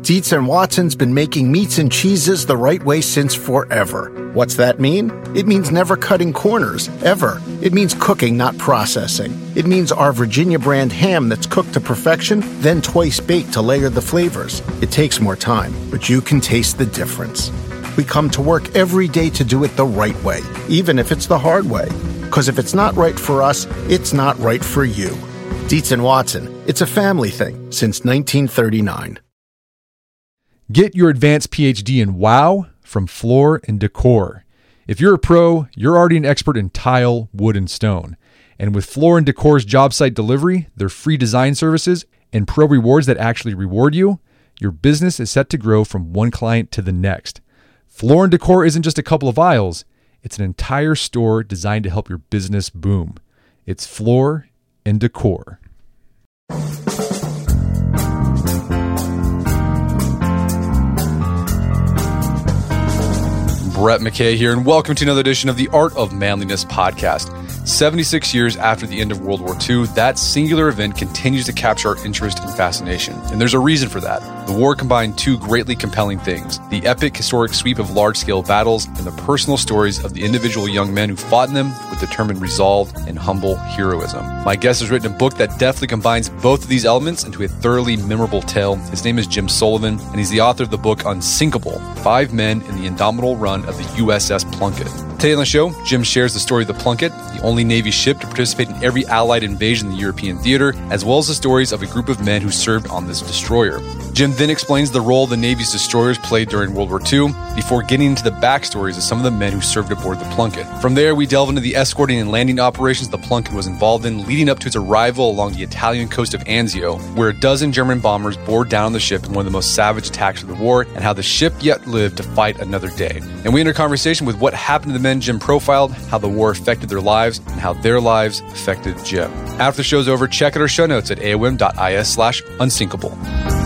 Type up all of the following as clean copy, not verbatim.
Dietz and Watson's been making meats and cheeses the right way since forever. What's that mean? It means never cutting corners, ever. It means cooking, not processing. It means our Virginia brand ham that's cooked to perfection, then twice baked to layer the flavors. It takes more time, but you can taste the difference. We come to work every day to do it the right way, even if it's the hard way. Because if it's not right for us, it's not right for you. Dietz and Watson, it's a family thing since 1939. Get your advanced PhD in WOW from Floor & Decor. If you're a pro, you're already an expert in tile, wood, and stone. And with Floor & Decor's job site delivery, their free design services, and pro rewards that actually reward you, your business is set to grow from one client to the next. Floor & Decor isn't just a couple of aisles. It's an entire store designed to help your business boom. It's Floor & Decor. Brett McKay here, and welcome to another edition of the Art of Manliness podcast. 76 years after the end of World War II, that singular event continues to capture our interest and fascination. And there's a reason for that. The war combined two greatly compelling things: the epic historic sweep of large-scale battles and the personal stories of the individual young men who fought in them with determined resolve and humble heroism. My guest has written a book that deftly combines both of these elements into a thoroughly memorable tale. His name is Jim Sullivan, and he's the author of the book Unsinkable: 5 Men in the Indomitable Run of the USS Plunkett. Today on the show, Jim shares the story of the Plunkett, the only Navy ship to participate in every Allied invasion in the European theater, as well as the stories of a group of men who served on this destroyer. Jim then explains the role the Navy's destroyers played during World War II, before getting into the backstories of some of the men who served aboard the Plunkett. From there, we delve into the escorting and landing operations the Plunkett was involved in, leading up to its arrival along the Italian coast of Anzio, where a dozen German bombers bore down on the ship in one of the most savage attacks of the war, and how the ship yet lived to fight another day. And we enter a conversation with what happened to the men Jim profiled, how the war affected their lives, and how their lives affected Jim. After the show's over, check out our show notes at aom.is/unsinkable.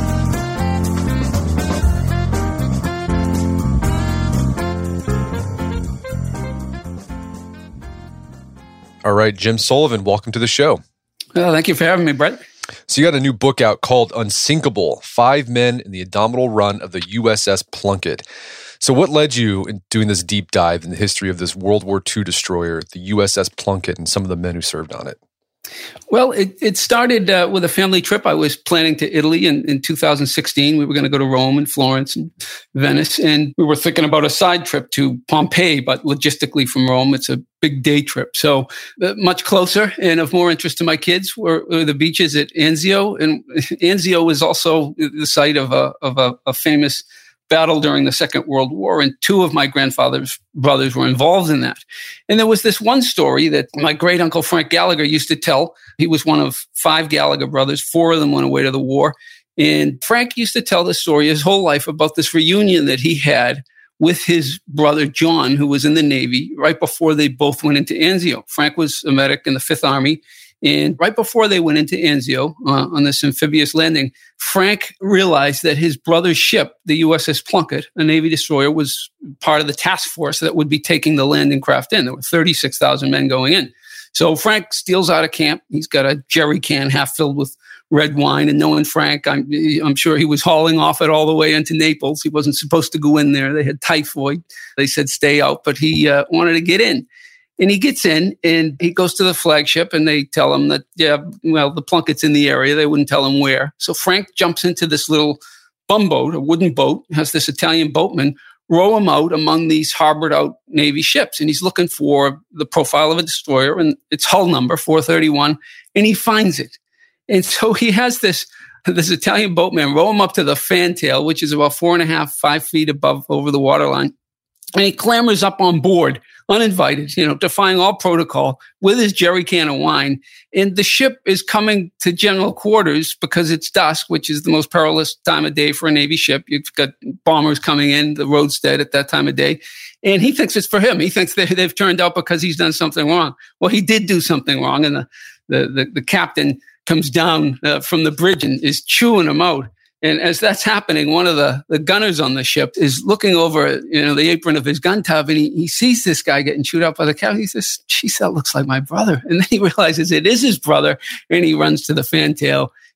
All right, Jim Sullivan, welcome to the show. Well, thank you for having me, Brett. So you got a new book out called Unsinkable: 5 Men in the Indomitable Run of the USS Plunkett. So what led you in doing this deep dive in the history of this World War II destroyer, the USS Plunkett, and some of the men who served on it? Well, it started with a family trip. I was planning to Italy in 2016. We were going to go to Rome and Florence and Venice, and we were thinking about a side trip to Pompeii, but logistically from Rome, it's a big day trip. So much closer and of more interest to my kids were the beaches at Anzio. And Anzio was also the site of a famous battle during the Second World War, and 2 of my grandfather's brothers were involved in that. And there was this one story that my great uncle Frank Gallagher used to tell. He was one of 5 Gallagher brothers. 4 of them went away to the war. And Frank used to tell this story his whole life about this reunion that he had with his brother John, who was in the Navy, right before they both went into Anzio. Frank was a medic in the 5th Army. And right before they went into Anzio on this amphibious landing, Frank realized that his brother's ship, the USS Plunkett, a Navy destroyer, was part of the task force that would be taking the landing craft in. There were 36,000 men going in. So Frank steals out of camp. He's got a jerry can half filled with red wine. And knowing Frank, I'm sure he was hauling off it all the way into Naples. He wasn't supposed to go in there. They had typhoid. They said stay out, but he wanted to get in. And he gets in and he goes to the flagship and they tell him that, the Plunkett's in the area. They wouldn't tell him where. So Frank jumps into this little bumboat, a wooden boat, has this Italian boatman row him out among these harbored out Navy ships. And he's looking for the profile of a destroyer and its hull number, 431, and he finds it. And so he has this Italian boatman row him up to the fantail, which is about 4.5, 5 feet above over the waterline. And he clambers up on board, uninvited, defying all protocol, with his jerry can of wine. And the ship is coming to general quarters because it's dusk, which is the most perilous time of day for a Navy ship. You've got bombers coming in, the road's dead at that time of day. And he thinks it's for him. He thinks they've turned out because he's done something wrong. Well, he did do something wrong. And the captain comes down from the bridge and is chewing him out. And as that's happening, one of the gunners on the ship is looking over, the apron of his gun tub, and he sees this guy getting chewed up by the captain. He says, "Geez, that looks like my brother." And then he realizes it is his brother, and he runs to the fantail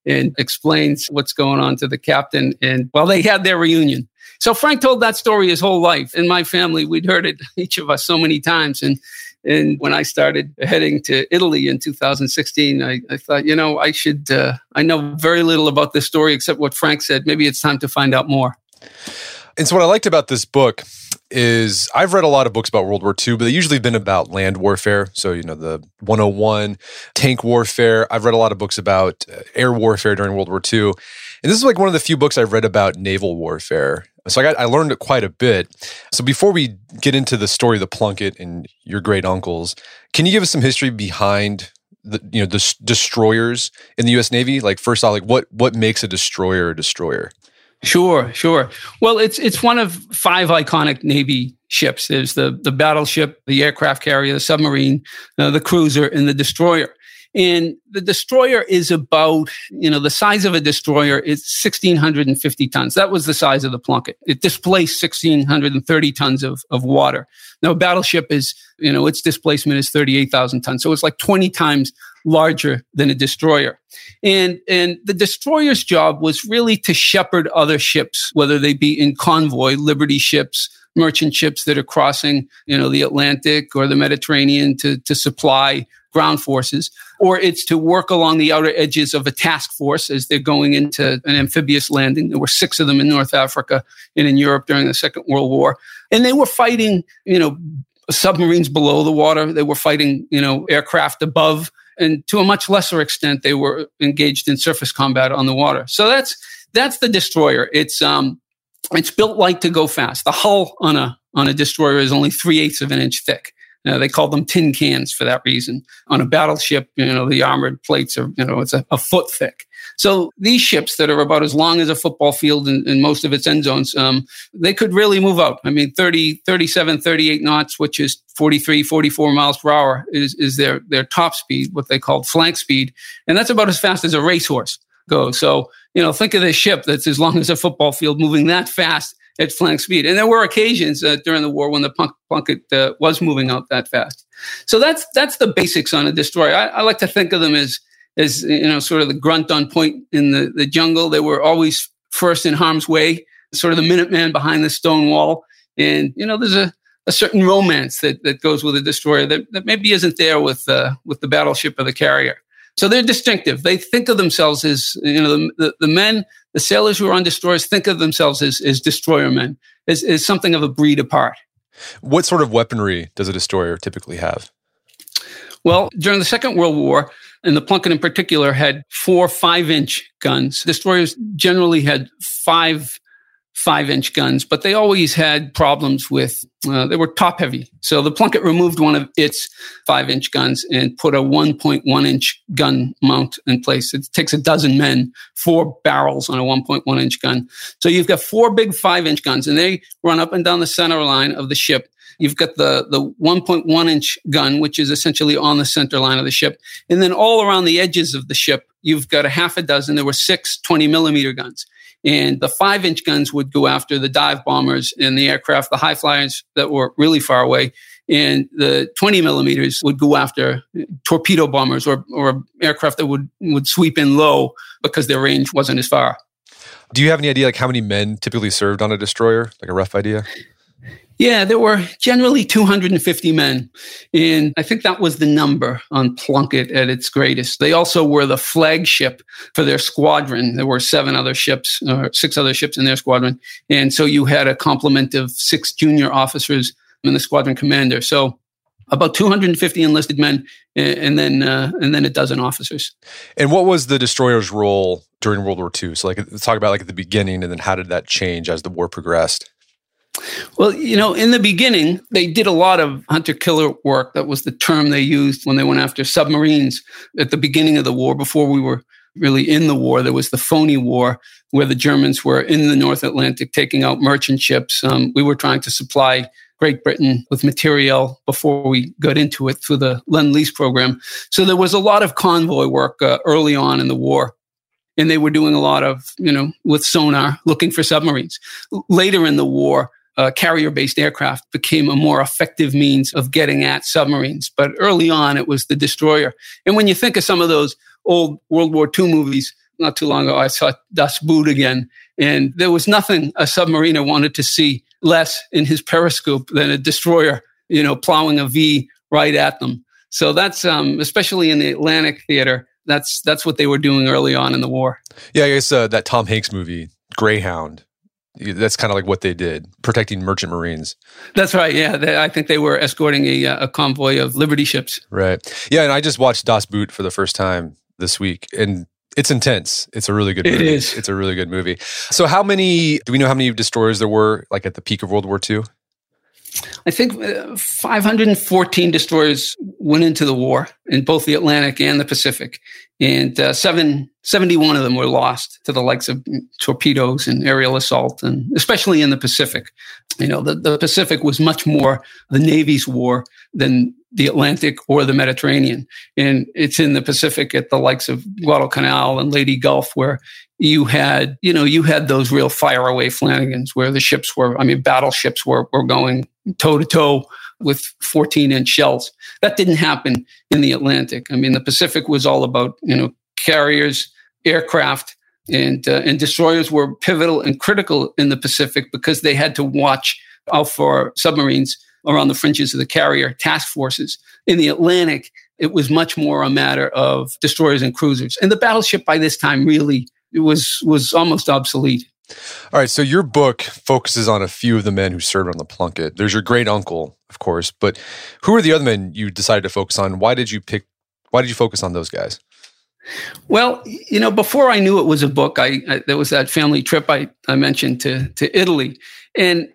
and explains what's going on to the captain. And well, they had their reunion. So Frank told that story his whole life. In my family, we'd heard it, each of us, so many times. And when I started heading to Italy in 2016, I thought, I know very little about this story except what Frank said. Maybe it's time to find out more. And so what I liked about this book is I've read a lot of books about World War II, but they usually have been about land warfare. So, the 101, tank warfare. I've read a lot of books about air warfare during World War II. And this is like one of the few books I've read about naval warfare. So I learned quite a bit. So before we get into the story of the Plunkett and your great uncles, can you give us some history behind the destroyers in the U.S. Navy? Like first off, like what makes a destroyer a destroyer? Sure. Well, it's one of 5 iconic Navy ships. There's the battleship, the aircraft carrier, the submarine, the cruiser, and the destroyer. And the destroyer is about, the size of a destroyer is 1,650 tons. That was the size of the Plunkett. It displaced 1,630 tons of water. Now, a battleship is, its displacement is 38,000 tons. So it's like 20 times larger than a destroyer. And the destroyer's job was really to shepherd other ships, whether they be in convoy, Liberty ships, merchant ships that are crossing, the Atlantic or the Mediterranean to supply ground forces, or it's to work along the outer edges of a task force as they're going into an amphibious landing. There were 6 of them in North Africa and in Europe during the Second World War. And they were fighting, submarines below the water. They were fighting, aircraft above. And to a much lesser extent, they were engaged in surface combat on the water. So that's the destroyer. It's built light to go fast. The hull on a destroyer is only 3/8 of an inch thick. They call them tin cans for that reason. On a battleship, the armored plates are, it's a foot thick. So these ships that are about as long as a football field in most of its end zones, they could really move out. I mean, 30, 37, 38 knots, which is 43, 44 miles per hour is their top speed, what they call flank speed. And that's about as fast as a racehorse goes. So, think of this ship that's as long as a football field moving that fast at flank speed. And there were occasions during the war when the Plunkett was moving out that fast. So that's the basics on a destroyer. I like to think of them as sort of the grunt on point in the jungle. They were always first in harm's way, sort of the Minuteman behind the stone wall. And, there's a certain romance that goes with a destroyer that maybe isn't there with the battleship or the carrier. So they're distinctive. They think of themselves as, the men, the sailors who are on destroyers think of themselves as destroyer men, as something of a breed apart. What sort of weaponry does a destroyer typically have? Well, during the Second World War, and the Plunkett in particular had 4 5-inch guns. Destroyers generally had 5 5-inch guns, but they always had problems with, they were top heavy. So the Plunkett removed one of its 5-inch guns and put a 1.1-inch gun mount in place. It takes a dozen men, 4 barrels on a 1.1-inch gun. So you've got 4 big 5-inch guns, and they run up and down the center line of the ship. You've got the 1.1-inch gun, which is essentially on the center line of the ship. And then all around the edges of the ship, you've got a half a dozen. There were 6 20-millimeter guns. And the 5-inch guns would go after the dive bombers and the aircraft, the high flyers that were really far away. And the 20 millimeters would go after torpedo bombers or aircraft that would sweep in low because their range wasn't as far. Do you have any idea like how many men typically served on a destroyer? Like a rough idea? Yeah, there were generally 250 men. And I think that was the number on Plunkett at its greatest. They also were the flagship for their squadron. There were 6 other ships in their squadron. And so you had a complement of 6 junior officers and the squadron commander. So about 250 enlisted men and then a dozen officers. And what was the destroyer's role during World War II? So let's talk about at the beginning, and then how did that change as the war progressed? Well, in the beginning, they did a lot of hunter-killer work. That was the term they used when they went after submarines at the beginning of the war. Before we were really in the war, there was the phony war where the Germans were in the North Atlantic taking out merchant ships. We were trying to supply Great Britain with material before we got into it through the Lend-Lease program. So there was a lot of convoy work early on in the war. And they were doing a lot of, with sonar, looking for submarines. Later in the war, carrier-based aircraft became a more effective means of getting at submarines. But early on, it was the destroyer. And when you think of some of those old World War II movies, not too long ago, I saw Das Boot again. And there was nothing a submariner wanted to see less in his periscope than a destroyer, plowing a V right at them. So that's, especially in the Atlantic theater, that's what they were doing early on in the war. Yeah, I guess that Tom Hanks movie, Greyhound, that's kind of like what they did, protecting merchant marines. That's right. Yeah, I think they were escorting a convoy of Liberty ships. Right. Yeah, and I just watched Das Boot for the first time this week, and it's intense. It's a really good movie. It is. It's a really good movie. So do we know how many destroyers there were, like at the peak of World War II? I think 514 destroyers went into the war in both the Atlantic and the Pacific. And 71 of them were lost to the likes of torpedoes and aerial assault, and especially in the Pacific. The Pacific was much more the Navy's war than the Atlantic or the Mediterranean. And it's in the Pacific at the likes of Guadalcanal and Leyte Gulf where you had those real fire-away Flanagans where the battleships were going toe-to-toe with 14-inch shells. That didn't happen in the Atlantic. The Pacific was all about, carriers, aircraft, and destroyers were pivotal and critical in the Pacific because they had to watch out for submarines around the fringes of the carrier task forces. In the Atlantic, it was much more a matter of destroyers and cruisers. And the battleship by this time really was almost obsolete. All right, so your book focuses on a few of the men who served on the Plunkett. There's your great uncle, of course, but who are the other men you decided to focus on? Why did you focus on those guys? Well, before I knew it was a book, there was that family trip I mentioned to Italy, and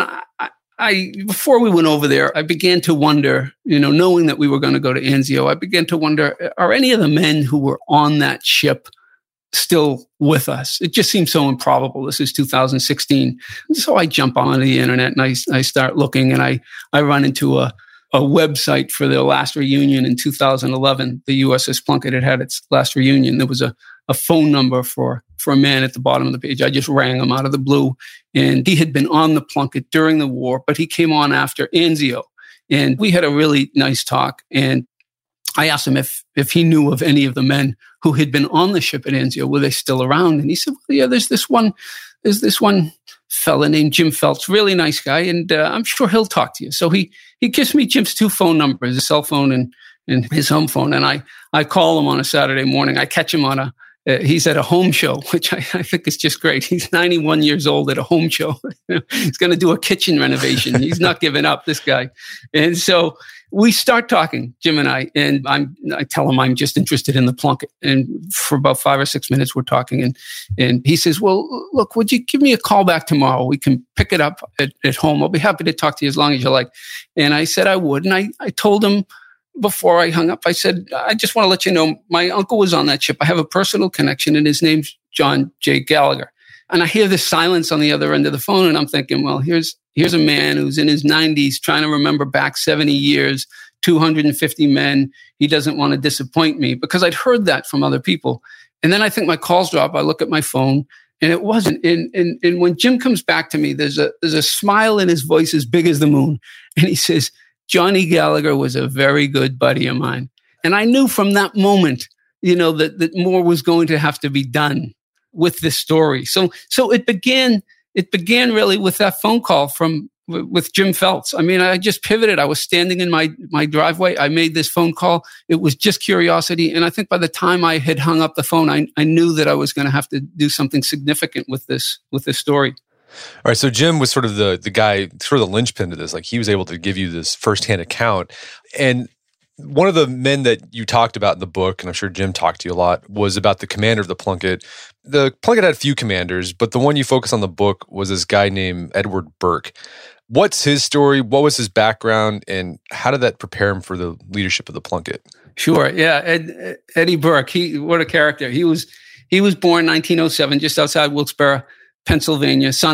I before we went over there, I began to wonder, knowing that we were going to go to Anzio, I began to wonder, are any of the men who were on that ship still with us? It just seems so improbable. This is 2016. So I jump on the internet and I start looking, and I run into a website for their last reunion in 2011. The USS Plunkett had its last reunion. There was a phone number for a man at the bottom of the page. I just rang him out of the blue, and he had been on the Plunkett during the war, but he came on after Anzio. And we had a really nice talk, and I asked him if he knew of any of the men who had been on the ship at Anzio. Were they still around? And he said, well, yeah, there's this one fella named Jim Phelps, really nice guy, and I'm sure he'll talk to you. So he gives me Jim's two phone numbers, his cell phone and his home phone, and I call him on a Saturday morning. I catch him on he's at a home show, which I think is just great. He's 91 years old at a home show. He's going to do a kitchen renovation. He's not giving up, this guy. And so we start talking, Jim and I tell him I'm just interested in the Plunkett. And for about 5 or 6 minutes, we're talking. And he says, well, look, would you give me a call back tomorrow? We can pick it up at home. I'll be happy to talk to you as long as you like. And I said I would. And I told him before I hung up, I said, I just want to let you know, my uncle was on that ship. I have a personal connection, and his name's John J. Gallagher. And I hear this silence on the other end of the phone, and I'm thinking, well, here's a man who's in his 90s trying to remember back 70 years, 250 men. He doesn't want to disappoint me, because I'd heard that from other people. And then I think my calls drop. I look at my phone, and it wasn't. And when Jim comes back to me, there's a smile in his voice as big as the moon. And he says, Johnny Gallagher was a very good buddy of mine. And I knew from that moment, that more was going to have to be done with this story. So it began really with that phone call with Jim Phelps. I just pivoted. I was standing in my driveway. I made this phone call. It was just curiosity. And I think by the time I had hung up the phone, I knew that I was going to have to do something significant with this story. All right, so Jim was sort of the guy, sort of the linchpin to this. Like, he was able to give you this firsthand account. And one of the men that you talked about in the book, and I'm sure Jim talked to you a lot, was about the commander of the Plunkett. The Plunkett had a few commanders, but the one you focus on the book was this guy named Edward Burke. What's his story? What was his background? And how did that prepare him for the leadership of the Plunkett? Sure, yeah. Eddie Burke, what a character. He was born 1907, just outside Wilkes-Barre, Pennsylvania, son of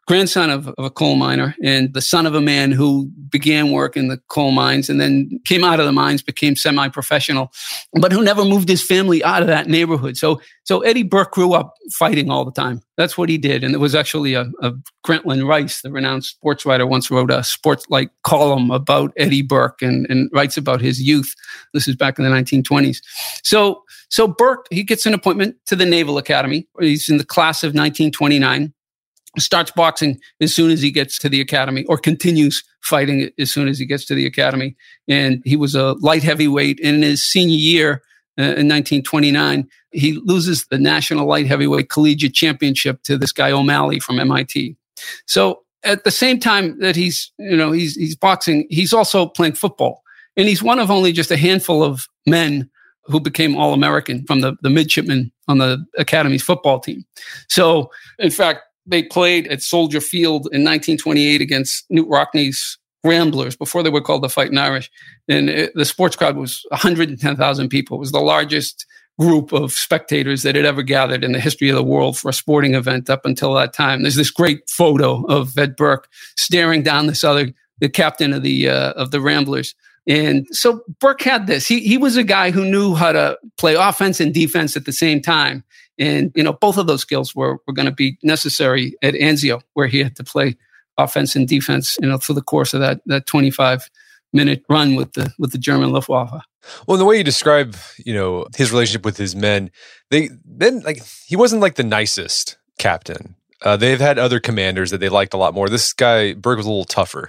grandson of a coal miner and the son of a man who began work in the coal mines and then came out of the mines, became semi-professional, but who never moved his family out of that neighborhood. So Eddie Burke grew up fighting all the time. That's what he did. And there was actually a Grantland Rice, the renowned sports writer, once wrote a sports-like column about Eddie Burke and writes about his youth. This is back in the 1920s. So Burke, he gets an appointment to the Naval Academy. He's in the class of 1929. Starts boxing as soon as he gets to the academy, or continues fighting as soon as he gets to the academy. And he was a light heavyweight. And in his senior year, in 1929, he loses the National Light Heavyweight Collegiate Championship to this guy O'Malley from MIT. So at the same time that he's boxing, he's also playing football. And he's one of only just a handful of men who became All-American from the midshipmen on the Academy's football team. So, in fact, they played at Soldier Field in 1928 against Knute Rockne's Ramblers, before they were called the Fighting Irish. And the sports crowd was 110,000 people. It was the largest group of spectators that had ever gathered in the history of the world for a sporting event up until that time. There's this great photo of Ed Burke staring down the captain of the Ramblers. And so Burke had this. He was a guy who knew how to play offense and defense at the same time. And, both of those skills were going to be necessary at Anzio, where he had to play offense and defense, through the course of that 25-minute run with the German Luftwaffe. Well, the way you describe, his relationship with his men, he wasn't like the nicest captain. They've had other commanders that they liked a lot more. This guy, Burke, was a little tougher.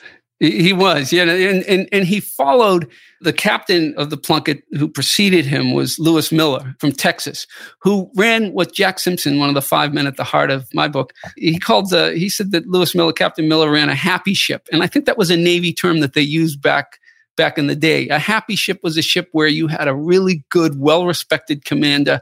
He was, yeah, and he followed the captain of the Plunkett who preceded him was Lewis Miller from Texas, who ran what Jack Simpson, one of the 5 men at the heart of my book, he said that Captain Miller ran a happy ship, and I think that was a Navy term that they used back in the day. A happy ship was a ship where you had a really good, well-respected commander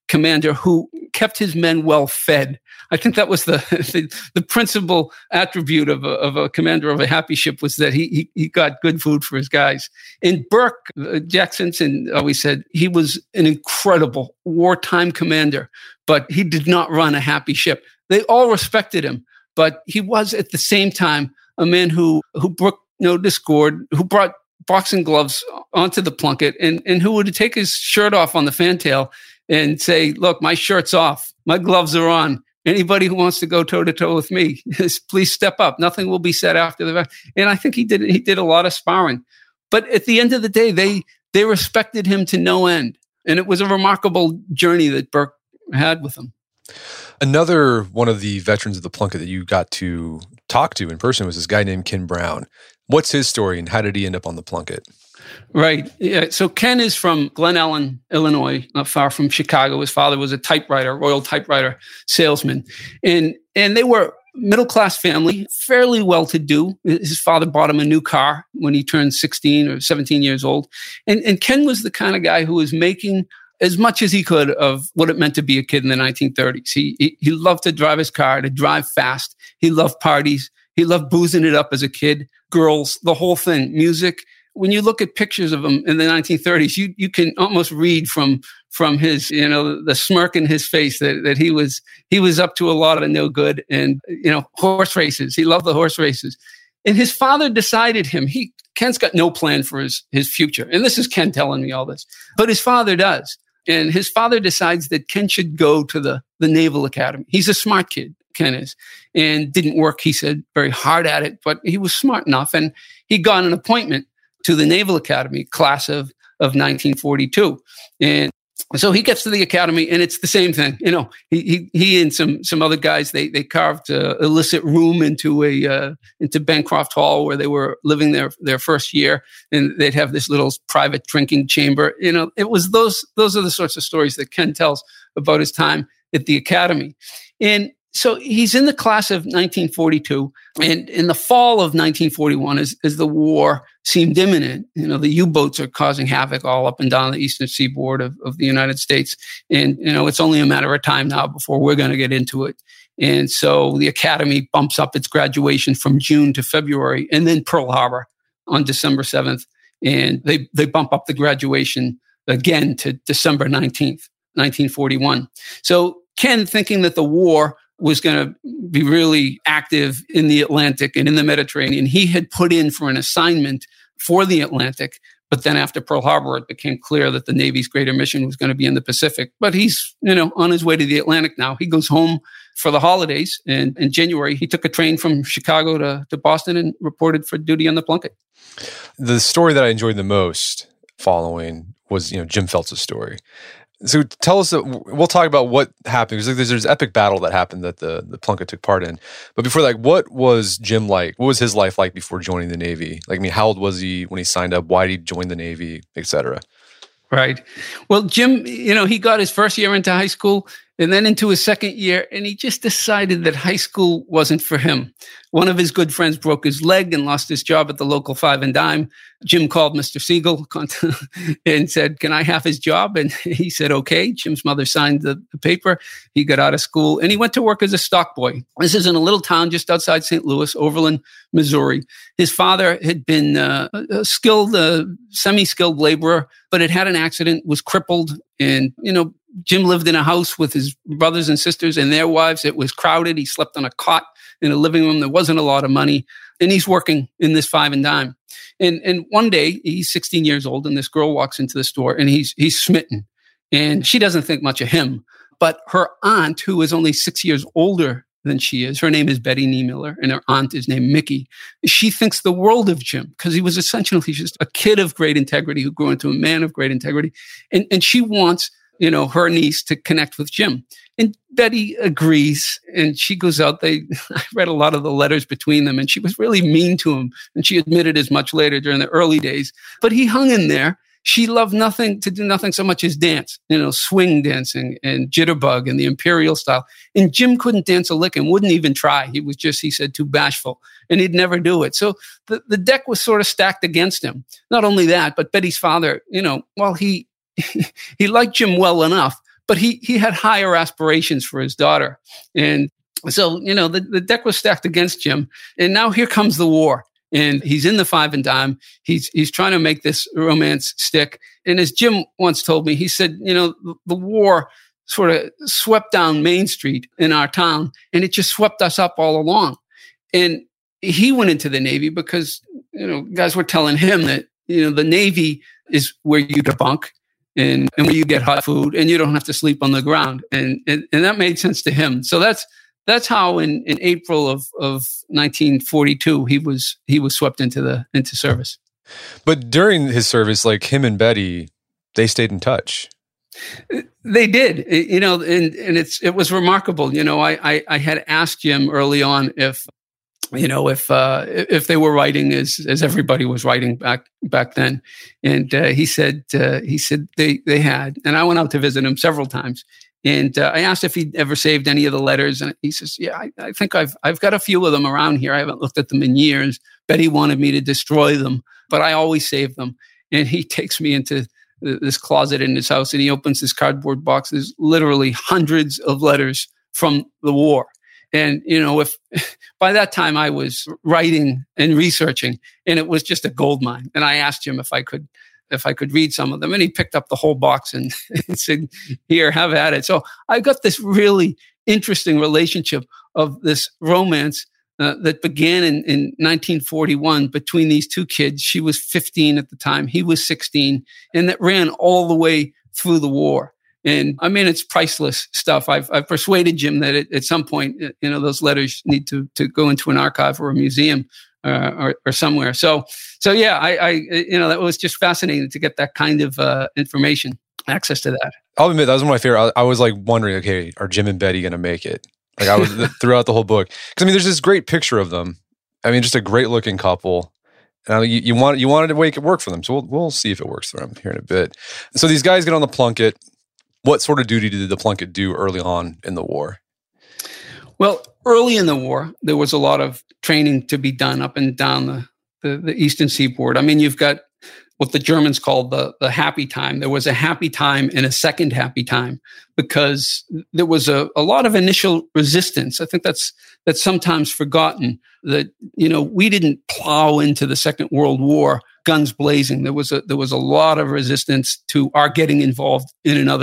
who kept his men well fed. I think that was the principal attribute of a commander of a happy ship, was that he got good food for his guys. And Burke, Jack Simpson always said he was an incredible wartime commander, but he did not run a happy ship. They all respected him, but he was at the same time a man who brooked no discord, who brought boxing gloves onto the Plunkett, and who would take his shirt off on the fantail and say, "Look, my shirt's off, my gloves are on. Anybody who wants to go toe-to-toe with me, please step up. Nothing will be said after the fact." And I think he did a lot of sparring. But at the end of the day, they respected him to no end. And it was a remarkable journey that Burke had with him. Another one of the veterans of the Plunkett that you got to talk to in person was this guy named Ken Brown. What's his story, and how did he end up on the Plunkett? Right. Yeah. So Ken is from Glen Ellen, Illinois, not far from Chicago. His father was a royal typewriter salesman. And they were middle-class family, fairly well-to-do. His father bought him a new car when he turned 16 or 17 years old. And Ken was the kind of guy who was making as much as he could of what it meant to be a kid in the 1930s. He loved to drive his car, to drive fast. He loved parties. He loved boozing it up as a kid, girls, the whole thing, music. When you look at pictures of him in the 1930s, you can almost read from his, the smirk in his face that he was up to a lot of no good. And, horse races. He loved the horse races. And his father decided Ken's got no plan for his future. And this is Ken telling me all this, but his father does. And his father decides that Ken should go to the Naval Academy. He's a smart kid, Ken is, and didn't work, he said, very hard at it, but he was smart enough. And he got an appointment to the Naval Academy class of 1942. And so he gets to the academy, and it's the same thing. He and some other guys, they carved a illicit room into Bancroft Hall, where they were living their first year, and they'd have this little private drinking chamber. It was those are the sorts of stories that Ken tells about his time at the academy. And so he's in the class of 1942, and in the fall of 1941, as the war seemed imminent, the U-boats are causing havoc all up and down the eastern seaboard of the United States. And, it's only a matter of time now before we're going to get into it. And so the academy bumps up its graduation from June to February, and then Pearl Harbor on December 7th. And they bump up the graduation again to December 19th, 1941. So Ken, thinking that the war was going to be really active in the Atlantic and in the Mediterranean. He had put in for an assignment for the Atlantic, but then after Pearl Harbor, it became clear that the Navy's greater mission was going to be in the Pacific. But he's, on his way to the Atlantic now. He goes home for the holidays, and in January, he took a train from Chicago to Boston and reported for duty on the Plunkett. The story that I enjoyed the most following was, Jim Phelps' story. So tell us, we'll talk about what happened, because there's this epic battle that happened that the Plunkett took part in. But before that, what was Jim like? What was his life like before joining the Navy? How old was he when he signed up? Why did he join the Navy, et cetera? Right. Well, Jim, he got his first year into high school and then into his second year, and he just decided that high school wasn't for him. One of his good friends broke his leg and lost his job at the local Five and Dime. Jim called Mr. Siegel and said, "Can I have his job?" And he said, okay. Jim's mother signed the paper. He got out of school and he went to work as a stock boy. This is in a little town just outside St. Louis, Overland, Missouri. His father had been a skilled, semi-skilled laborer, but had had an accident, was crippled. And, Jim lived in a house with his brothers and sisters and their wives. It was crowded. He slept on a cot in a living room. There wasn't a lot of money. And he's working in this Five and Dime. And one day, he's 16 years old, and this girl walks into the store, and he's smitten. And she doesn't think much of him. But her aunt, who is only 6 years older than she is, her name is Betty Niemiller, and her aunt is named Mickey. She thinks the world of Jim, because he was essentially just a kid of great integrity who grew into a man of great integrity. And she wants her niece to connect with Jim. And Betty agrees, and she goes out. I read a lot of the letters between them, and she was really mean to him. And she admitted as much later during the early days. But he hung in there. She loved to do nothing so much as dance, swing dancing and jitterbug and the imperial style. And Jim couldn't dance a lick and wouldn't even try. He was just, he said, too bashful, and he'd never do it. So the deck was sort of stacked against him. Not only that, but Betty's father, while he liked Jim well enough, but he had higher aspirations for his daughter. And so, the deck was stacked against Jim. And now here comes the war. And he's in the Five and Dime. He's trying to make this romance stick. And as Jim once told me, he said, the war sort of swept down Main Street in our town, and it just swept us up all along. And he went into the Navy because, guys were telling him that, the Navy is where you get bunk and where you get hot food, and you don't have to sleep on the ground. And that made sense to him. So that's how in April of 1942 he was swept into service. But during his service, like him and Betty, they stayed in touch. They did, and it was remarkable. I had asked Jim early on if they were writing as everybody was writing back then, and he said they had, and I went out to visit him several times. And I asked if he'd ever saved any of the letters, and he says, "Yeah, I think I've got a few of them around here. I haven't looked at them in years. Betty wanted me to destroy them, but I always save them." And he takes me into this closet in his house, and he opens this cardboard box. There's literally hundreds of letters from the war. And if by that time I was writing and researching, and it was just a gold mine. And I asked him if I could read some of them, and he picked up the whole box and said, "Here, have at it." So I got this really interesting relationship of this romance that began in 1941 between these two kids. She was 15 at the time. He was 16, and that ran all the way through the war. And I mean, it's priceless stuff. I've persuaded Jim that at some point, those letters need to go into an archive or a museum or somewhere. So yeah, I that was just fascinating to get that kind of information, access to that. I'll admit that was one of my favorite. I was like wondering, okay, are Jim and Betty going to make it? Like I was throughout the whole book, because there's this great picture of them. Just a great looking couple. And you wanted to make it work for them, so we'll see if it works for them here in a bit. So these guys get on the Plunkett. What sort of duty did the Plunkett do early on in the war? Well, early in the war, there was a lot of training to be done up and down the eastern seaboard. You've got what the Germans called the happy time. There was a happy time and a second happy time, because there was a lot of initial resistance. I think that's sometimes forgotten, that, we didn't plow into the Second World War guns blazing. There was a lot of resistance to our getting involved in another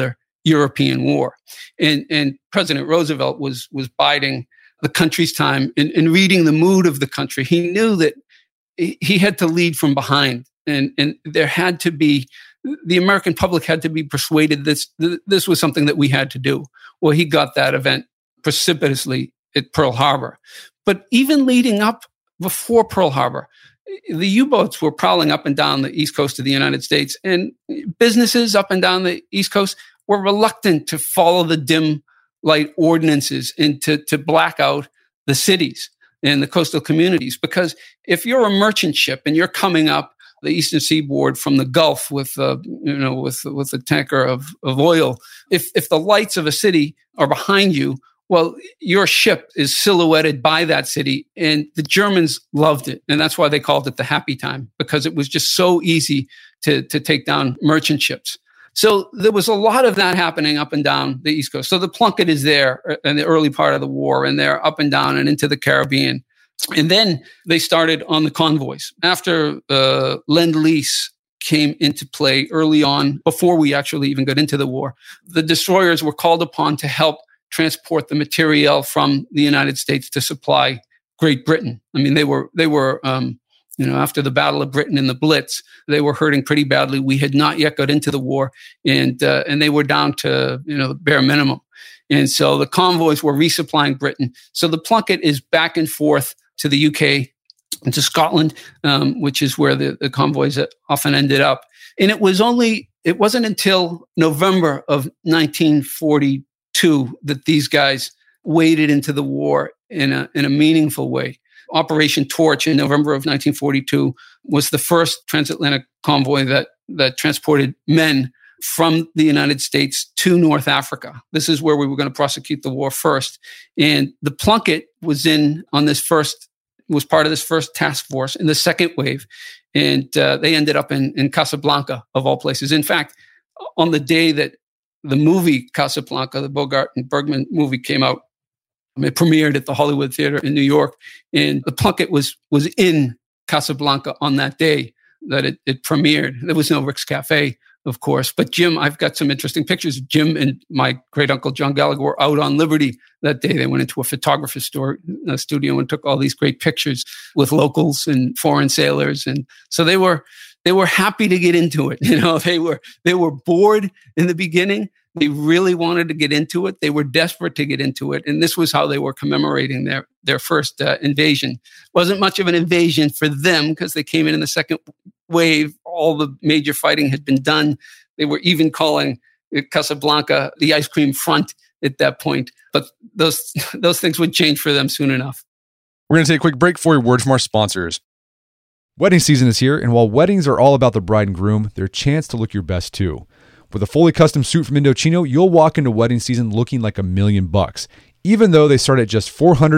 European war. And President Roosevelt was biding the country's time and reading the mood of the country. He knew that he had to lead from behind, and there had to be, the American public had to be persuaded this was something that we had to do. Well, he got that event precipitously at Pearl Harbor. But even leading up before Pearl Harbor, the U-boats were prowling up and down the East Coast of the United States, and businesses up and down the East Coast were reluctant to follow the dim light ordinances and to black out the cities and the coastal communities. Because if you're a merchant ship and you're coming up the eastern seaboard from the Gulf with a tanker of oil, if the lights of a city are behind you, well, your ship is silhouetted by that city. And the Germans loved it. And that's why they called it the happy time, because it was just so easy to take down merchant ships. So there was a lot of that happening up and down the East Coast. So the Plunkett is there in the early part of the war, and they're up and down and into the Caribbean. And then they started on the convoys. After Lend-Lease came into play early on, before we actually even got into the war, the destroyers were called upon to help transport the materiel from the United States to supply Great Britain. I mean, they were after the Battle of Britain and the Blitz, they were hurting pretty badly. We had not yet got into the war, and they were down to the bare minimum. And so the convoys were resupplying Britain. So the Plunkett is back and forth to the UK and to Scotland, which is where the convoys often ended up. And it wasn't until November of 1942 that these guys waded into the war in a meaningful way. Operation Torch in November of 1942 was the first transatlantic convoy that transported men from the United States to North Africa. This is where we were going to prosecute the war first. And the Plunkett was was part of this first task force in the second wave. And they ended up in Casablanca, of all places. In fact, on the day that the movie Casablanca, the Bogart and Bergman movie, came out, it premiered at the Hollywood Theater in New York, and the Plunkett was in Casablanca on that day that it premiered. There was no Rick's Cafe, of course, but Jim, I've got some interesting pictures. Jim and my great uncle John Gallagher were out on Liberty that day. They went into a photographer's studio and took all these great pictures with locals and foreign sailors, and so they were happy to get into it. They were bored in the beginning. They really wanted to get into it. They were desperate to get into it. And this was how they were commemorating their first invasion. Wasn't much of an invasion for them because they came in the second wave. All the major fighting had been done. They were even calling Casablanca the ice cream front at that point. But those things would change for them soon enough. We're going to take a quick break for a word from our sponsors. Wedding season is here, and while weddings are all about the bride and groom, they're a chance to look your best too. With a fully custom suit from Indochino, you'll walk into wedding season looking like $1 million, even though they start at just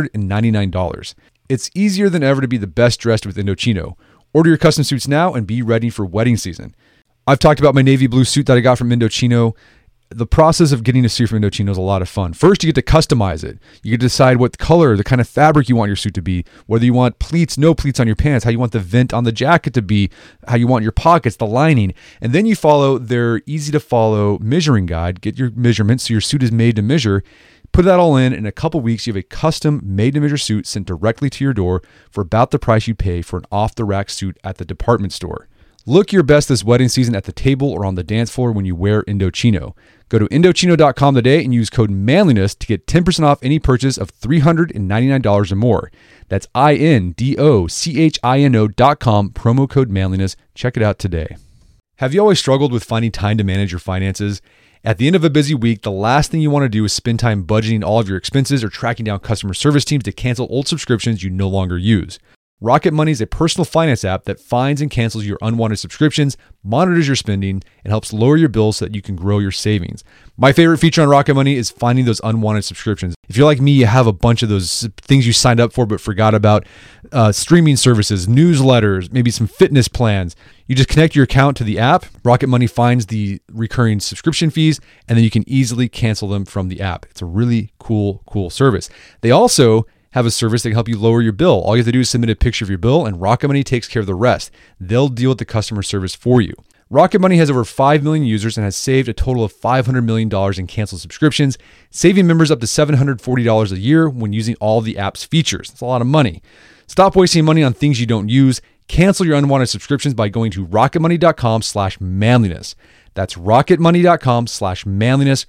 $499. It's easier than ever to be the best dressed with Indochino. Order your custom suits now and be ready for wedding season. I've talked about my navy blue suit that I got from Indochino. The process of getting a suit from Indochino is a lot of fun. First, you get to customize it. You get to decide what color, the kind of fabric you want your suit to be, whether you want pleats, no pleats on your pants, how you want the vent on the jacket to be, how you want your pockets, the lining. And then you follow their easy-to-follow measuring guide. Get your measurements so your suit is made to measure. Put that all in a couple weeks, you have a custom made-to-measure suit sent directly to your door for about the price you pay for an off-the-rack suit at the department store. Look your best this wedding season at the table or on the dance floor when you wear Indochino. Go to Indochino.com today and use code manliness to get 10% off any purchase of $399 or more. That's INDOCHINO.com, promo code manliness. Check it out today. Have you always struggled with finding time to manage your finances? At the end of a busy week, the last thing you want to do is spend time budgeting all of your expenses or tracking down customer service teams to cancel old subscriptions you no longer use. Rocket Money is a personal finance app that finds and cancels your unwanted subscriptions, monitors your spending, and helps lower your bills so that you can grow your savings. My favorite feature on Rocket Money is finding those unwanted subscriptions. If you're like me, you have a bunch of those things you signed up for but forgot about, streaming services, newsletters, maybe some fitness plans. You just connect your account to the app. Rocket Money finds the recurring subscription fees, and then you can easily cancel them from the app. It's a really cool service. They also have a service that can help you lower your bill. All you have to do is submit a picture of your bill, and Rocket Money takes care of the rest. They'll deal with the customer service for you. Rocket Money has over 5 million users and has saved a total of $500 million in canceled subscriptions, saving members up to $740 a year when using all of the app's features. That's a lot of money. Stop wasting money on things you don't use. Cancel your unwanted subscriptions by going to rocketmoney.com/manliness. That's rocketmoney.com/manliness,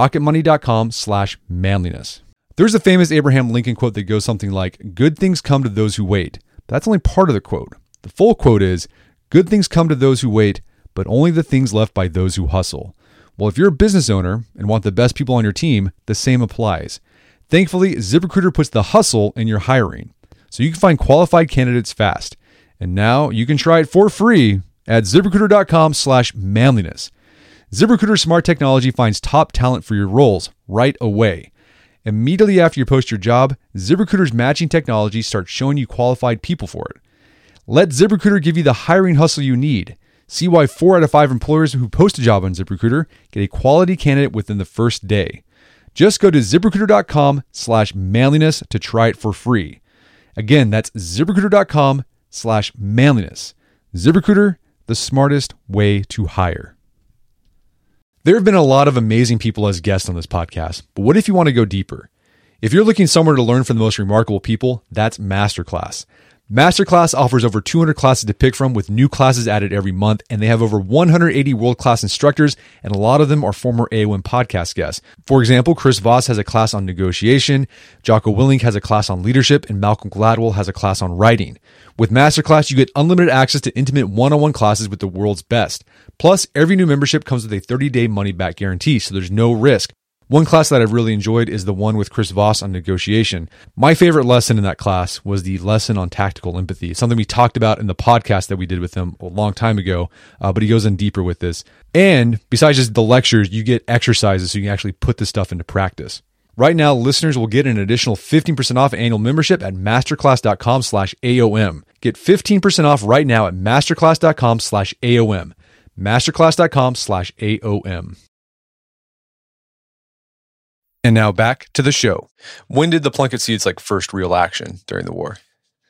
rocketmoney.com/manliness. There's a famous Abraham Lincoln quote that goes something like, "Good things come to those who wait." But that's only part of the quote. The full quote is, "Good things come to those who wait, but only the things left by those who hustle." Well, if you're a business owner and want the best people on your team, the same applies. Thankfully, ZipRecruiter puts the hustle in your hiring, so you can find qualified candidates fast. And now you can try it for free at ZipRecruiter.com/manliness. ZipRecruiter smart technology finds top talent for your roles right away. Immediately after you post your job, ZipRecruiter's matching technology starts showing you qualified people for it. Let ZipRecruiter give you the hiring hustle you need. See why 4 out of 5 employers who post a job on ZipRecruiter get a quality candidate within the first day. Just go to ZipRecruiter.com/manliness to try it for free. Again, that's ZipRecruiter.com/manliness. ZipRecruiter, the smartest way to hire. There have been a lot of amazing people as guests on this podcast, but what if you want to go deeper? If you're looking somewhere to learn from the most remarkable people, that's Masterclass. Masterclass offers over 200 classes to pick from with new classes added every month, and they have over 180 world-class instructors, and a lot of them are former AOM podcast guests. For example, Chris Voss has a class on negotiation, Jocko Willink has a class on leadership, and Malcolm Gladwell has a class on writing. With Masterclass, you get unlimited access to intimate one-on-one classes with the world's best. Plus, every new membership comes with a 30-day money-back guarantee, so there's no risk. One class that I've really enjoyed is the one with Chris Voss on negotiation. My favorite lesson in that class was the lesson on tactical empathy, something we talked about in the podcast that we did with him a long time ago, but he goes in deeper with this. And besides just the lectures, you get exercises so you can actually put this stuff into practice. Right now, listeners will get an additional 15% off annual membership at masterclass.com/AOM. Get 15% off right now at masterclass.com/AOM. masterclass.com/AOM. And now back to the show. When did the Plunkett see its first real action during the war?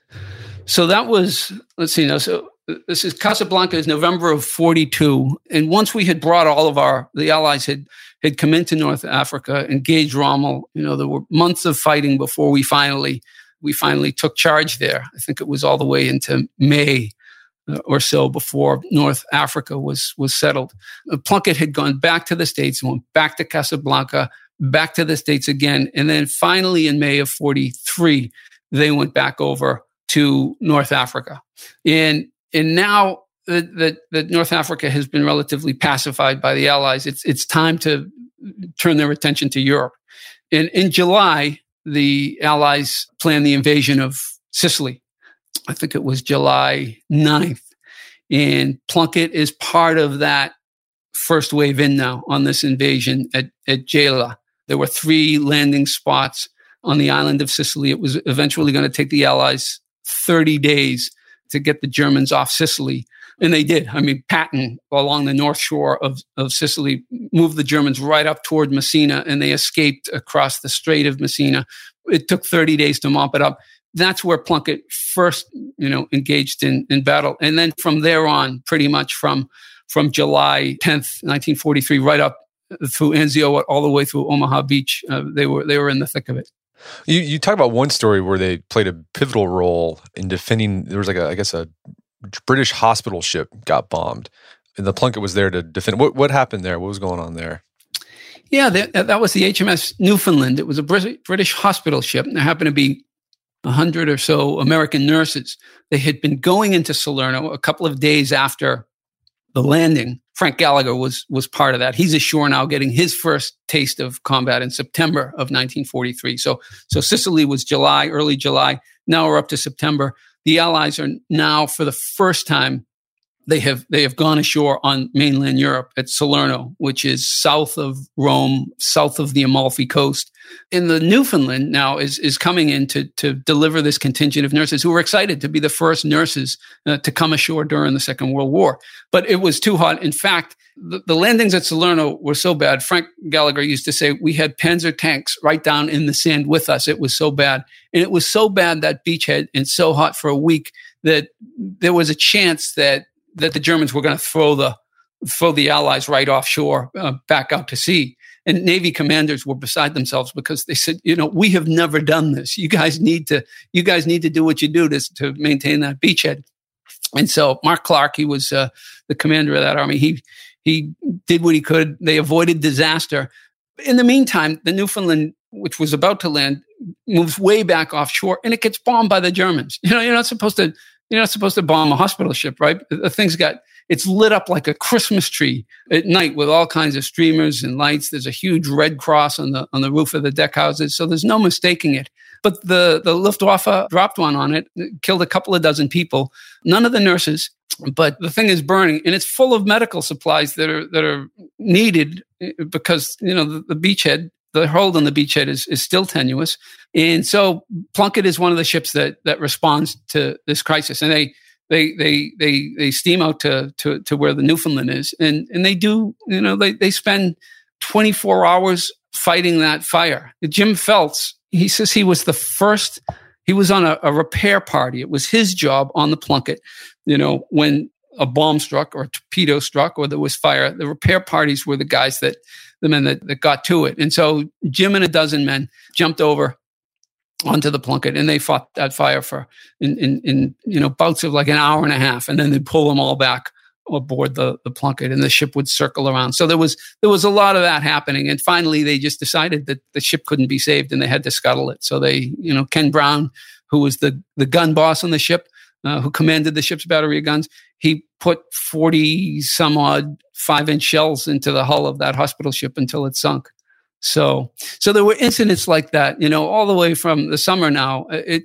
So that was, let's see now. So this is Casablanca is November of 42. And once we had brought all of the Allies had come into North Africa, engaged Rommel, there were months of fighting before we finally took charge there. I think it was all the way into May or so before North Africa was settled. Plunkett had gone back to the States, went back to Casablanca, back to the States again. And then finally in May of 43, they went back over to North Africa. And now that North Africa has been relatively pacified by the Allies, it's time to turn their attention to Europe. In July, the Allies planned the invasion of Sicily. I think it was July 9th. And Plunkett is part of that first wave in now on this invasion at Gela. There were 3 landing spots on the island of Sicily. It was eventually going to take the Allies 30 days to get the Germans off Sicily. And they did. Patton, along the north shore of Sicily, moved the Germans right up toward Messina, and they escaped across the Strait of Messina. It took 30 days to mop it up. That's where Plunkett first, engaged in battle. And then from there on, pretty much from July 10th, 1943, right up through Anzio, all the way through Omaha Beach, they were in the thick of it. You talk about one story where they played a pivotal role in defending. There was a British hospital ship got bombed, and the Plunkett was there to defend. What happened there? What was going on there? Yeah, that was the HMS Newfoundland. It was a British hospital ship, and there happened to be 100 or so American nurses. They had been going into Salerno a couple of days after the landing. Frank Gallagher was part of that. He's ashore now getting his first taste of combat in September of 1943. So Sicily was early July. Now we're up to September. The Allies are now, for the first time, they have gone ashore on mainland Europe at Salerno, which is south of Rome, south of the Amalfi Coast. And the Newfoundland now is coming in to deliver this contingent of nurses who were excited to be the first nurses to come ashore during the Second World War. But it was too hot. In fact, the landings at Salerno were so bad. Frank Gallagher used to say, we had Panzer tanks right down in the sand with us. It was so bad. And it was so bad, that beachhead, and so hot for a week, that there was a chance that the Germans were going to throw the throw the Allies right offshore, back out to sea. And Navy commanders were beside themselves because they said, we have never done this. You guys need to do what you do to maintain that beachhead. And so Mark Clark, he was the commander of that army. He did what he could. They avoided disaster. In the meantime, the Newfoundland, which was about to land, moves way back offshore, and it gets bombed by the Germans. You're not supposed to bomb a hospital ship, right? The thing's it's lit up like a Christmas tree at night with all kinds of streamers and lights. There's a huge red cross on the roof of the deck houses, so there's no mistaking it. But the Luftwaffe dropped one on it, killed a couple of dozen people, none of the nurses. But the thing is burning, and it's full of medical supplies that are needed because the beachhead, the hold on the beachhead is still tenuous. And so Plunkett is one of the ships that responds to this crisis, and they steam out to where the Newfoundland is, and they do, they spend 24 hours fighting that fire. Jim Feltz, he says he was the first. He was on a repair party. It was his job on the Plunkett, when a bomb struck or a torpedo struck or there was fire. The repair parties were the men that got to it. And so Jim and a dozen men jumped over onto the Plunkett, and they fought that fire for in bouts of like an hour and a half, and then they'd pull them all back aboard the Plunkett, and the ship would circle around. So there was a lot of that happening, and finally they just decided that the ship couldn't be saved, and they had to scuttle it. So they, Ken Brown, who was the gun boss on the ship, who commanded the ship's battery of guns, he put 40 some odd 5-inch shells into the hull of that hospital ship until it sunk. So there were incidents like that, all the way from the summer. Now